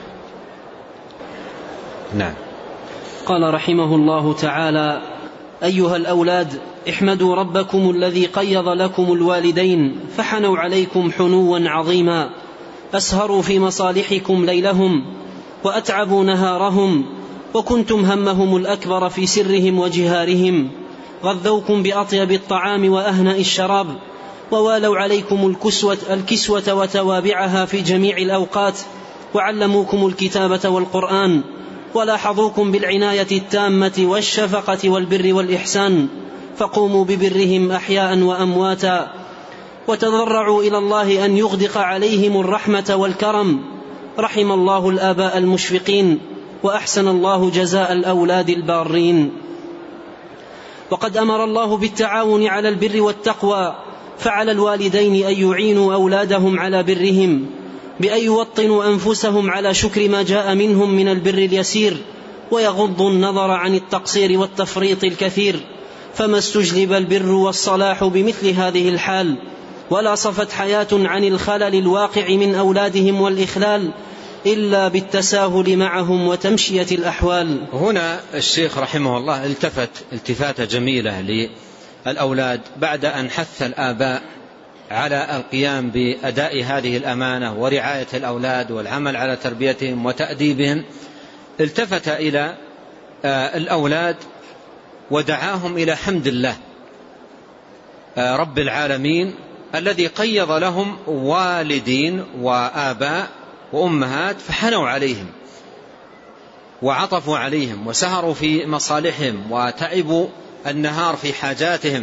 B: نعم.
A: قال رحمه الله تعالى: أيها الأولاد احمدوا ربكم الذي قيض لكم الوالدين فحنوا عليكم حنوا عظيما، أسهروا في مصالحكم ليلهم وأتعبوا نهارهم، وكنتم همهم الأكبر في سرهم وجهارهم، غذوكم بأطيب الطعام وأهنأ الشراب، ووالوا عليكم الكسوة وتوابعها في جميع الأوقات، وعلموكم الكتابة والقرآن، ولاحظوكم بالعناية التامة والشفقة والبر والإحسان، فقوموا ببرهم أحياء وأمواتا، وتضرعوا إلى الله أن يغدق عليهم الرحمة والكرم. رحم الله الآباء المشفقين، وأحسن الله جزاء الأولاد البارين. وقد أمر الله بالتعاون على البر والتقوى، فعلى الوالدين أن يعينوا أولادهم على برهم بأن يوطنوا أنفسهم على شكر ما جاء منهم من البر اليسير، ويغضوا النظر عن التقصير والتفريط الكثير، فما استجلب البر والصلاح بمثل هذه الحال، ولا صفت حياة عن الخلل الواقع من أولادهم والإخلال إلا بالتساهل معهم وتمشية الأحوال.
B: هنا الشيخ رحمه الله التفت التفاتة جميلة للأولاد بعد أن حث الآباء على القيام بأداء هذه الأمانة ورعاية الأولاد والعمل على تربيتهم وتأديبهم. التفت إلى الأولاد ودعاهم إلى حمد الله رب العالمين الذي قيض لهم والدين وآباء وأمهات فحنوا عليهم وعطفوا عليهم وسهروا في مصالحهم وتعبوا النهار في حاجاتهم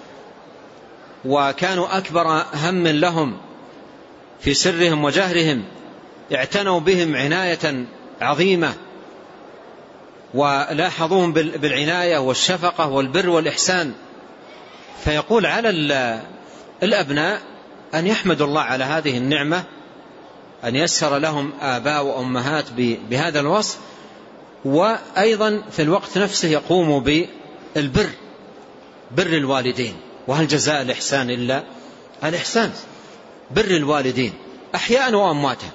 B: وكانوا أكبر هم لهم في سرهم وجهرهم، اعتنوا بهم عناية عظيمة ولاحظوهم بالعناية والشفقة والبر والإحسان. فيقول على الأبناء أن يحمدوا الله على هذه النعمة، أن يسر لهم آباء وأمهات بهذا الوصف، وأيضا في الوقت نفسه يقوموا بالبر، بر الوالدين. وهل جزاء الإحسان إلا الإحسان؟ بر الوالدين أحياء وأمواتا،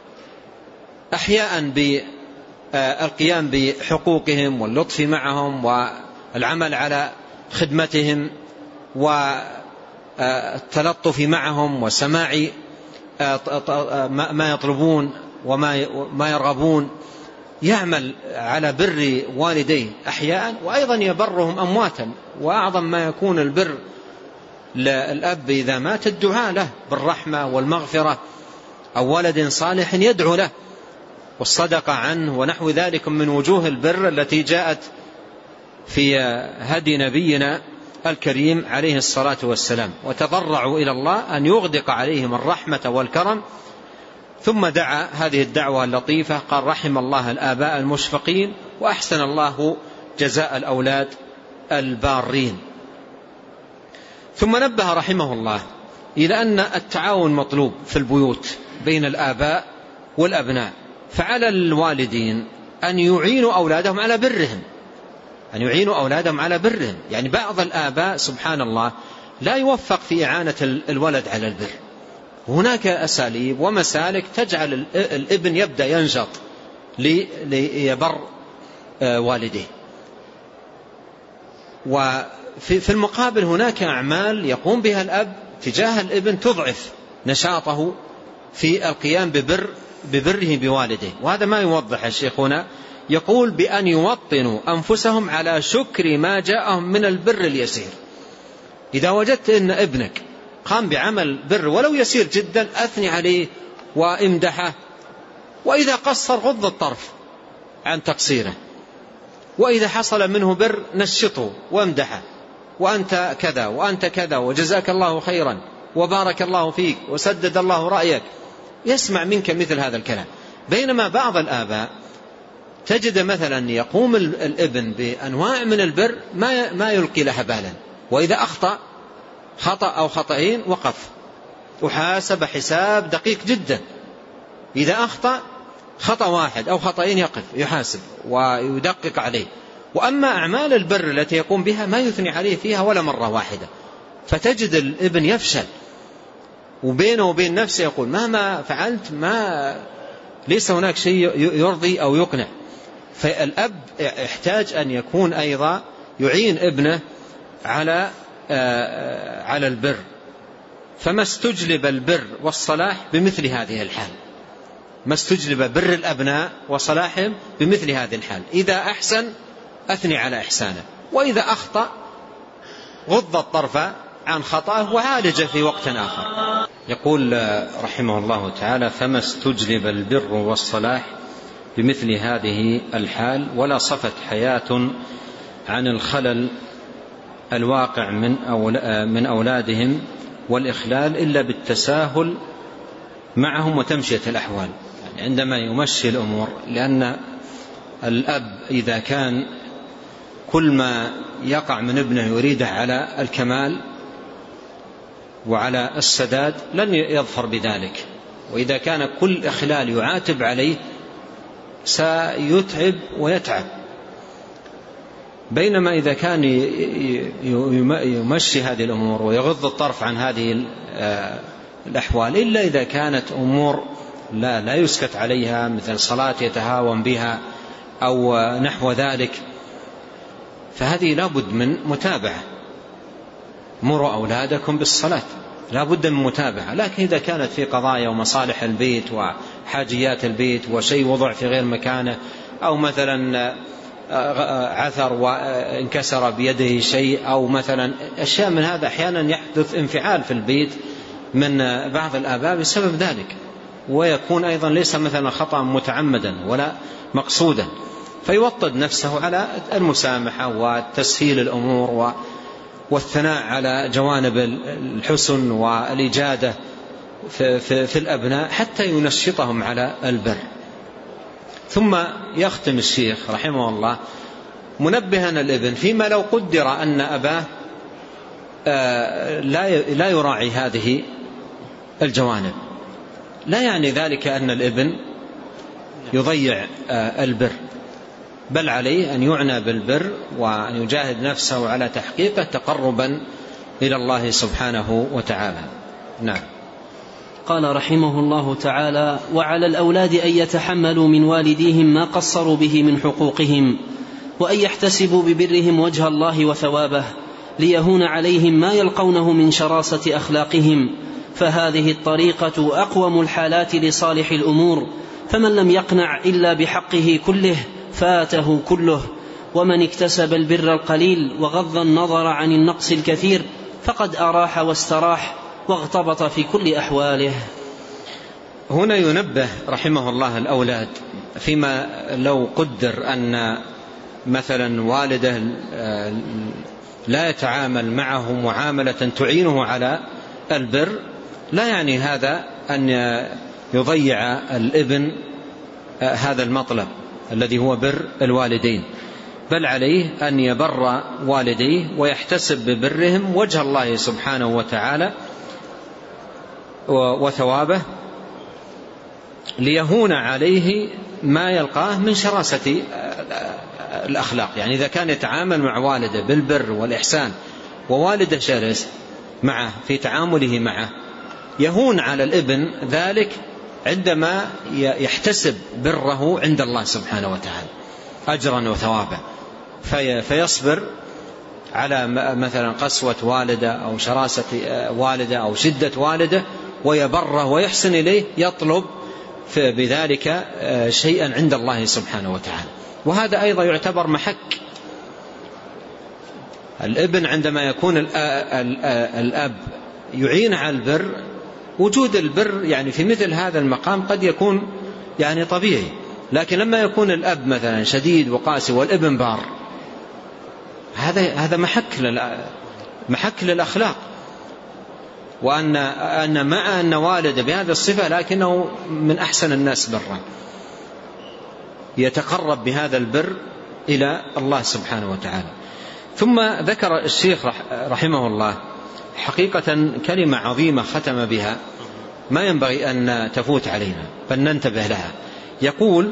B: أحياء بالقيام بحقوقهم واللطف معهم والعمل على خدمتهم والتلطف معهم وسماع ما يطلبون وما يرغبون، يعمل على بر والديه أحياء وأيضا يبرهم أمواتا. وأعظم ما يكون البر للأب إذا مات الدعاء له بالرحمة والمغفرة، أو ولد صالح يدعو له، والصدقة عنه ونحو ذلك من وجوه البر التي جاءت في هدي نبينا الكريم عليه الصلاة والسلام. وتضرعوا إلى الله أن يغدق عليهم الرحمة والكرم. ثم دعا هذه الدعوة اللطيفة، قال رحم الله الآباء المشفقين وأحسن الله جزاء الأولاد البارين. ثم نبه رحمه الله إلى أن التعاون مطلوب في البيوت بين الآباء والأبناء، فعلى الوالدين أن يعينوا أولادهم على برهم، أن يعينوا أولادهم على برهم. يعني بعض الآباء سبحان الله لا يوفق في إعانة الولد على البر. هناك أساليب ومسالك تجعل الابن يبدأ ينشط ليبر والديه، وفي المقابل هناك أعمال يقوم بها الأب تجاه الابن تضعف نشاطه في القيام ببره بوالديه. وهذا ما يوضح الشيخ هنا، يقول بأن يوطنوا أنفسهم على شكر ما جاءهم من البر اليسير. إذا وجدت أن ابنك قام بعمل بر ولو يسير جدا أثني عليه وامدحه، وإذا قصر غض الطرف عن تقصيره، وإذا حصل منه بر نشطه وامدحه، وأنت كذا وأنت كذا وجزاك الله خيرا وبارك الله فيك وسدد الله رأيك، يسمع منك مثل هذا الكلام. بينما بعض الآباء تجد مثلا يقوم الابن بأنواع من البر ما يلقي لها بالا، وإذا أخطأ خطأ أو خطأين وقف وحاسب حساب دقيق جدا. إذا أخطأ خطأ واحد أو خطأين يقف يحاسب ويدقق عليه. وأما أعمال البر التي يقوم بها ما يثني عليه فيها ولا مرة واحدة، فتجد الابن يفشل وبينه وبين نفسه يقول مهما فعلت ليس هناك شيء يرضي أو يقنع. فالأب يحتاج أن يكون أيضا يعين ابنه على البر. فما استجلب البر والصلاح بمثل هذه الحال، ما استجلب بر الأبناء وصلاحهم بمثل هذه الحال. إذا أحسن أثني على إحسانه، وإذا أخطأ غض الطرف عن خطأه وعالجه في وقت آخر. يقول رحمه الله تعالى فما استجلب البر والصلاح بمثل هذه الحال ولا صفت حياة عن الخلل الواقع من أولادهم والإخلال إلا بالتساهل معهم وتمشية الأحوال. يعني عندما يمشي الأمور، لأن الأب إذا كان كل ما يقع من ابنه يريده على الكمال وعلى السداد لن يظفر بذلك، وإذا كان كل إخلال يعاتب عليه سيتعب ويتعب. بينما إذا كان يمشي هذه الأمور ويغض الطرف عن هذه الأحوال، إلا إذا كانت أمور لا يسكت عليها، مثل صلاة يتهاون بها أو نحو ذلك، فهذه لا بد من متابعة. مروا أولادكم بالصلاة، لا بد من متابعة. لكن إذا كانت في قضايا ومصالح البيت وحاجيات البيت وشيء وضع في غير مكانه، أو مثلا عثر وانكسر بيده شيء، أو مثلا أشياء من هذا، أحيانا يحدث انفعال في البيت من بعض الآباء بسبب ذلك، ويكون أيضا ليس مثلا خطأ متعمدا ولا مقصودا، فيوطد نفسه على المسامحة وتسهيل الأمور والثناء على جوانب الحسن والإجادة في الأبناء حتى ينشطهم على البر. ثم يختم الشيخ رحمه الله منبها الابن فيما لو قدر أن أباه لا يراعي هذه الجوانب. لا يعني ذلك أن الابن يضيع البر، بل عليه أن يعنى بالبر وأن يجاهد نفسه على تحقيقه تقربا إلى الله سبحانه وتعالى. نعم.
A: قال رحمه الله تعالى: وعلى الأولاد أن يتحملوا من والديهم ما قصروا به من حقوقهم، وأن يحتسبوا ببرهم وجه الله وثوابه، ليهون عليهم ما يلقونه من شراسة أخلاقهم، فهذه الطريقة أقوم الحالات لصالح الأمور، فمن لم يقنع إلا بحقه كله فاته كله، ومن اكتسب البر القليل وغض النظر عن النقص الكثير فقد أراح واستراح واغتبط في كل أحواله.
B: هنا ينبه رحمه الله الأولاد فيما لو قدر أن مثلا والده لا يتعامل معه معاملة تعينه على البر، لا يعني هذا أن يضيع الابن هذا المطلب الذي هو بر الوالدين، بل عليه أن يبر والديه ويحتسب ببرهم وجه الله سبحانه وتعالى وثوابه، ليهون عليه ما يلقاه من شراسة الأخلاق. يعني إذا كان يتعامل مع والده بالبر والإحسان ووالده شرس معه في تعامله معه، يهون على الابن ذلك عندما يحتسب بره عند الله سبحانه وتعالى أجرا وثوابا، فيصبر على مثلا قسوة والده أو شراسة والده أو شدة والده ويبره ويحسن إليه، يطلب بذلك شيئا عند الله سبحانه وتعالى. وهذا أيضا يعتبر محك الابن عندما يكون الأب يعين على البر. وجود البر يعني في مثل هذا المقام قد يكون يعني طبيعي، لكن لما يكون الأب مثلا شديد وقاسي والابن بار، هذا محك للأخلاق. وأن مع أن والده بهذه الصفة لكنه من أحسن الناس برا، يتقرب بهذا البر إلى الله سبحانه وتعالى. ثم ذكر الشيخ رحمه الله حقيقة كلمة عظيمة ختم بها ما ينبغي أن تفوت علينا بل ننتبه لها. يقول: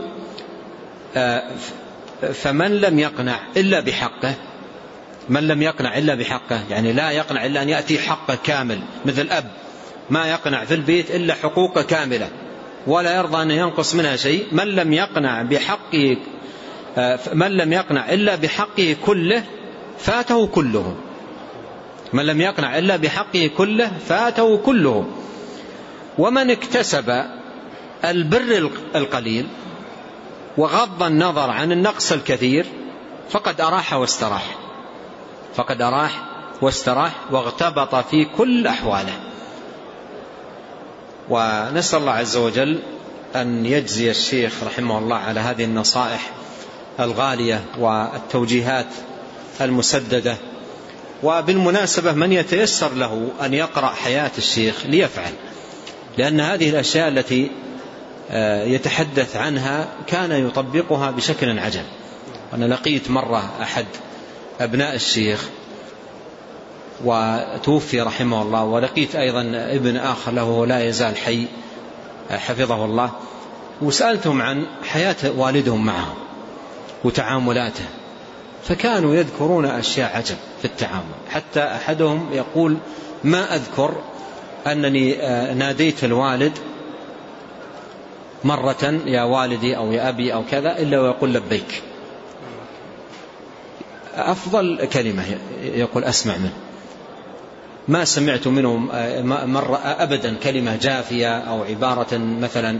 B: فمن لم يقنع إلا بحقه، من لم يقنع إلا بحقه يعني لا يقنع إلا أن يأتي حقه كامل، مثل أب ما يقنع في البيت إلا حقوقه كاملة ولا يرضى أن ينقص منها شيء. من لم يقنع بحقه، من لم يقنع إلا بحقه كله فاته كله، من لم يقنع إلا بحقه كله فاته كله. ومن اكتسب البر القليل وغض النظر عن النقص الكثير فقد أراح واستراح، فقد أراح واستراح واغتبط في كل أحواله. ونسأل الله عز وجل أن يجزي الشيخ رحمه الله على هذه النصائح الغالية والتوجيهات المسددة. وبالمناسبة من يتيسر له أن يقرأ حياة الشيخ ليفعل، لأن هذه الأشياء التي يتحدث عنها كان يطبقها بشكل عجب. أنا لقيت مرة أحد أبناء الشيخ وتوفي رحمه الله، ولقيت أيضا ابن آخر له لا يزال حي حفظه الله، وسألتهم عن حياة والدهم معه وتعاملاته، فكانوا يذكرون أشياء عجب في التعامل، حتى أحدهم يقول ما أذكر أنني ناديت الوالد مرة يا والدي أو يا أبي أو كذا إلا ويقول لبيك. أفضل كلمة يقول أسمع منه، ما سمعت منه مرة أبدا كلمة جافية أو عبارة مثلا.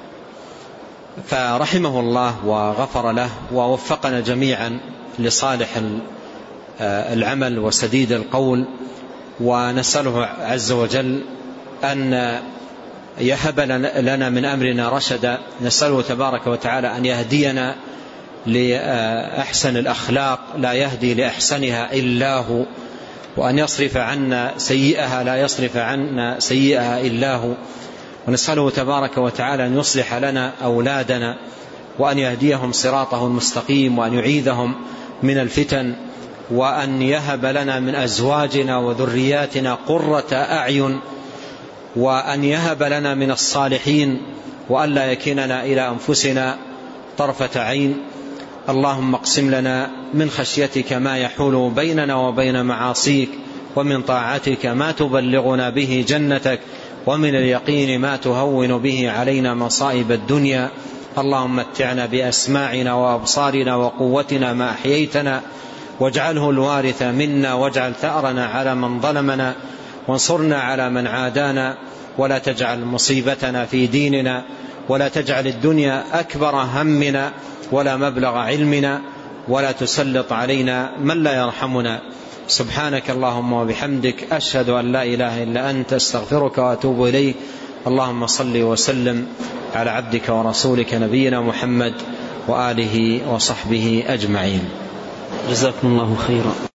B: فرحمه الله وغفر له ووفقنا جميعا لصالح العمل وسديد القول، ونسأله عز وجل أن يهب لنا من أمرنا رشدا. نسأله تبارك وتعالى أن يهدينا لأحسن الأخلاق لا يهدي لأحسنها إلا هو، وأن يصرف عنا سيئها لا يصرف عنا سيئها إلا هو. ونسأله تبارك وتعالى أن يصلح لنا أولادنا وأن يهديهم صراطه المستقيم، وأن يعيذهم من الفتن، وأن يهب لنا من أزواجنا وذرياتنا قرة أعين، وأن يهب لنا من الصالحين، وأن لا يكلنا إلى أنفسنا طرفة عين. اللهم اقسم لنا من خشيتك ما يحول بيننا وبين معاصيك، ومن طاعتك ما تبلغنا به جنتك، ومن اليقين ما تهون به علينا مصائب الدنيا. اللهم متعنا بأسماعنا وأبصارنا وقوتنا ما أحييتنا، واجعله الوارث منا، واجعل ثأرنا على من ظلمنا، وانصرنا على من عادانا، ولا تجعل مصيبتنا في ديننا، ولا تجعل الدنيا أكبر همنا ولا مبلغ علمنا، ولا تسلط علينا من لا يرحمنا. سبحانك اللهم وبحمدك، أشهد أن لا إله إلا أنت، استغفرك وأتوب إليك. اللهم صل وسلم على عبدك ورسولك نبينا محمد وآله وصحبه أجمعين.
A: جزاكم الله خيرا.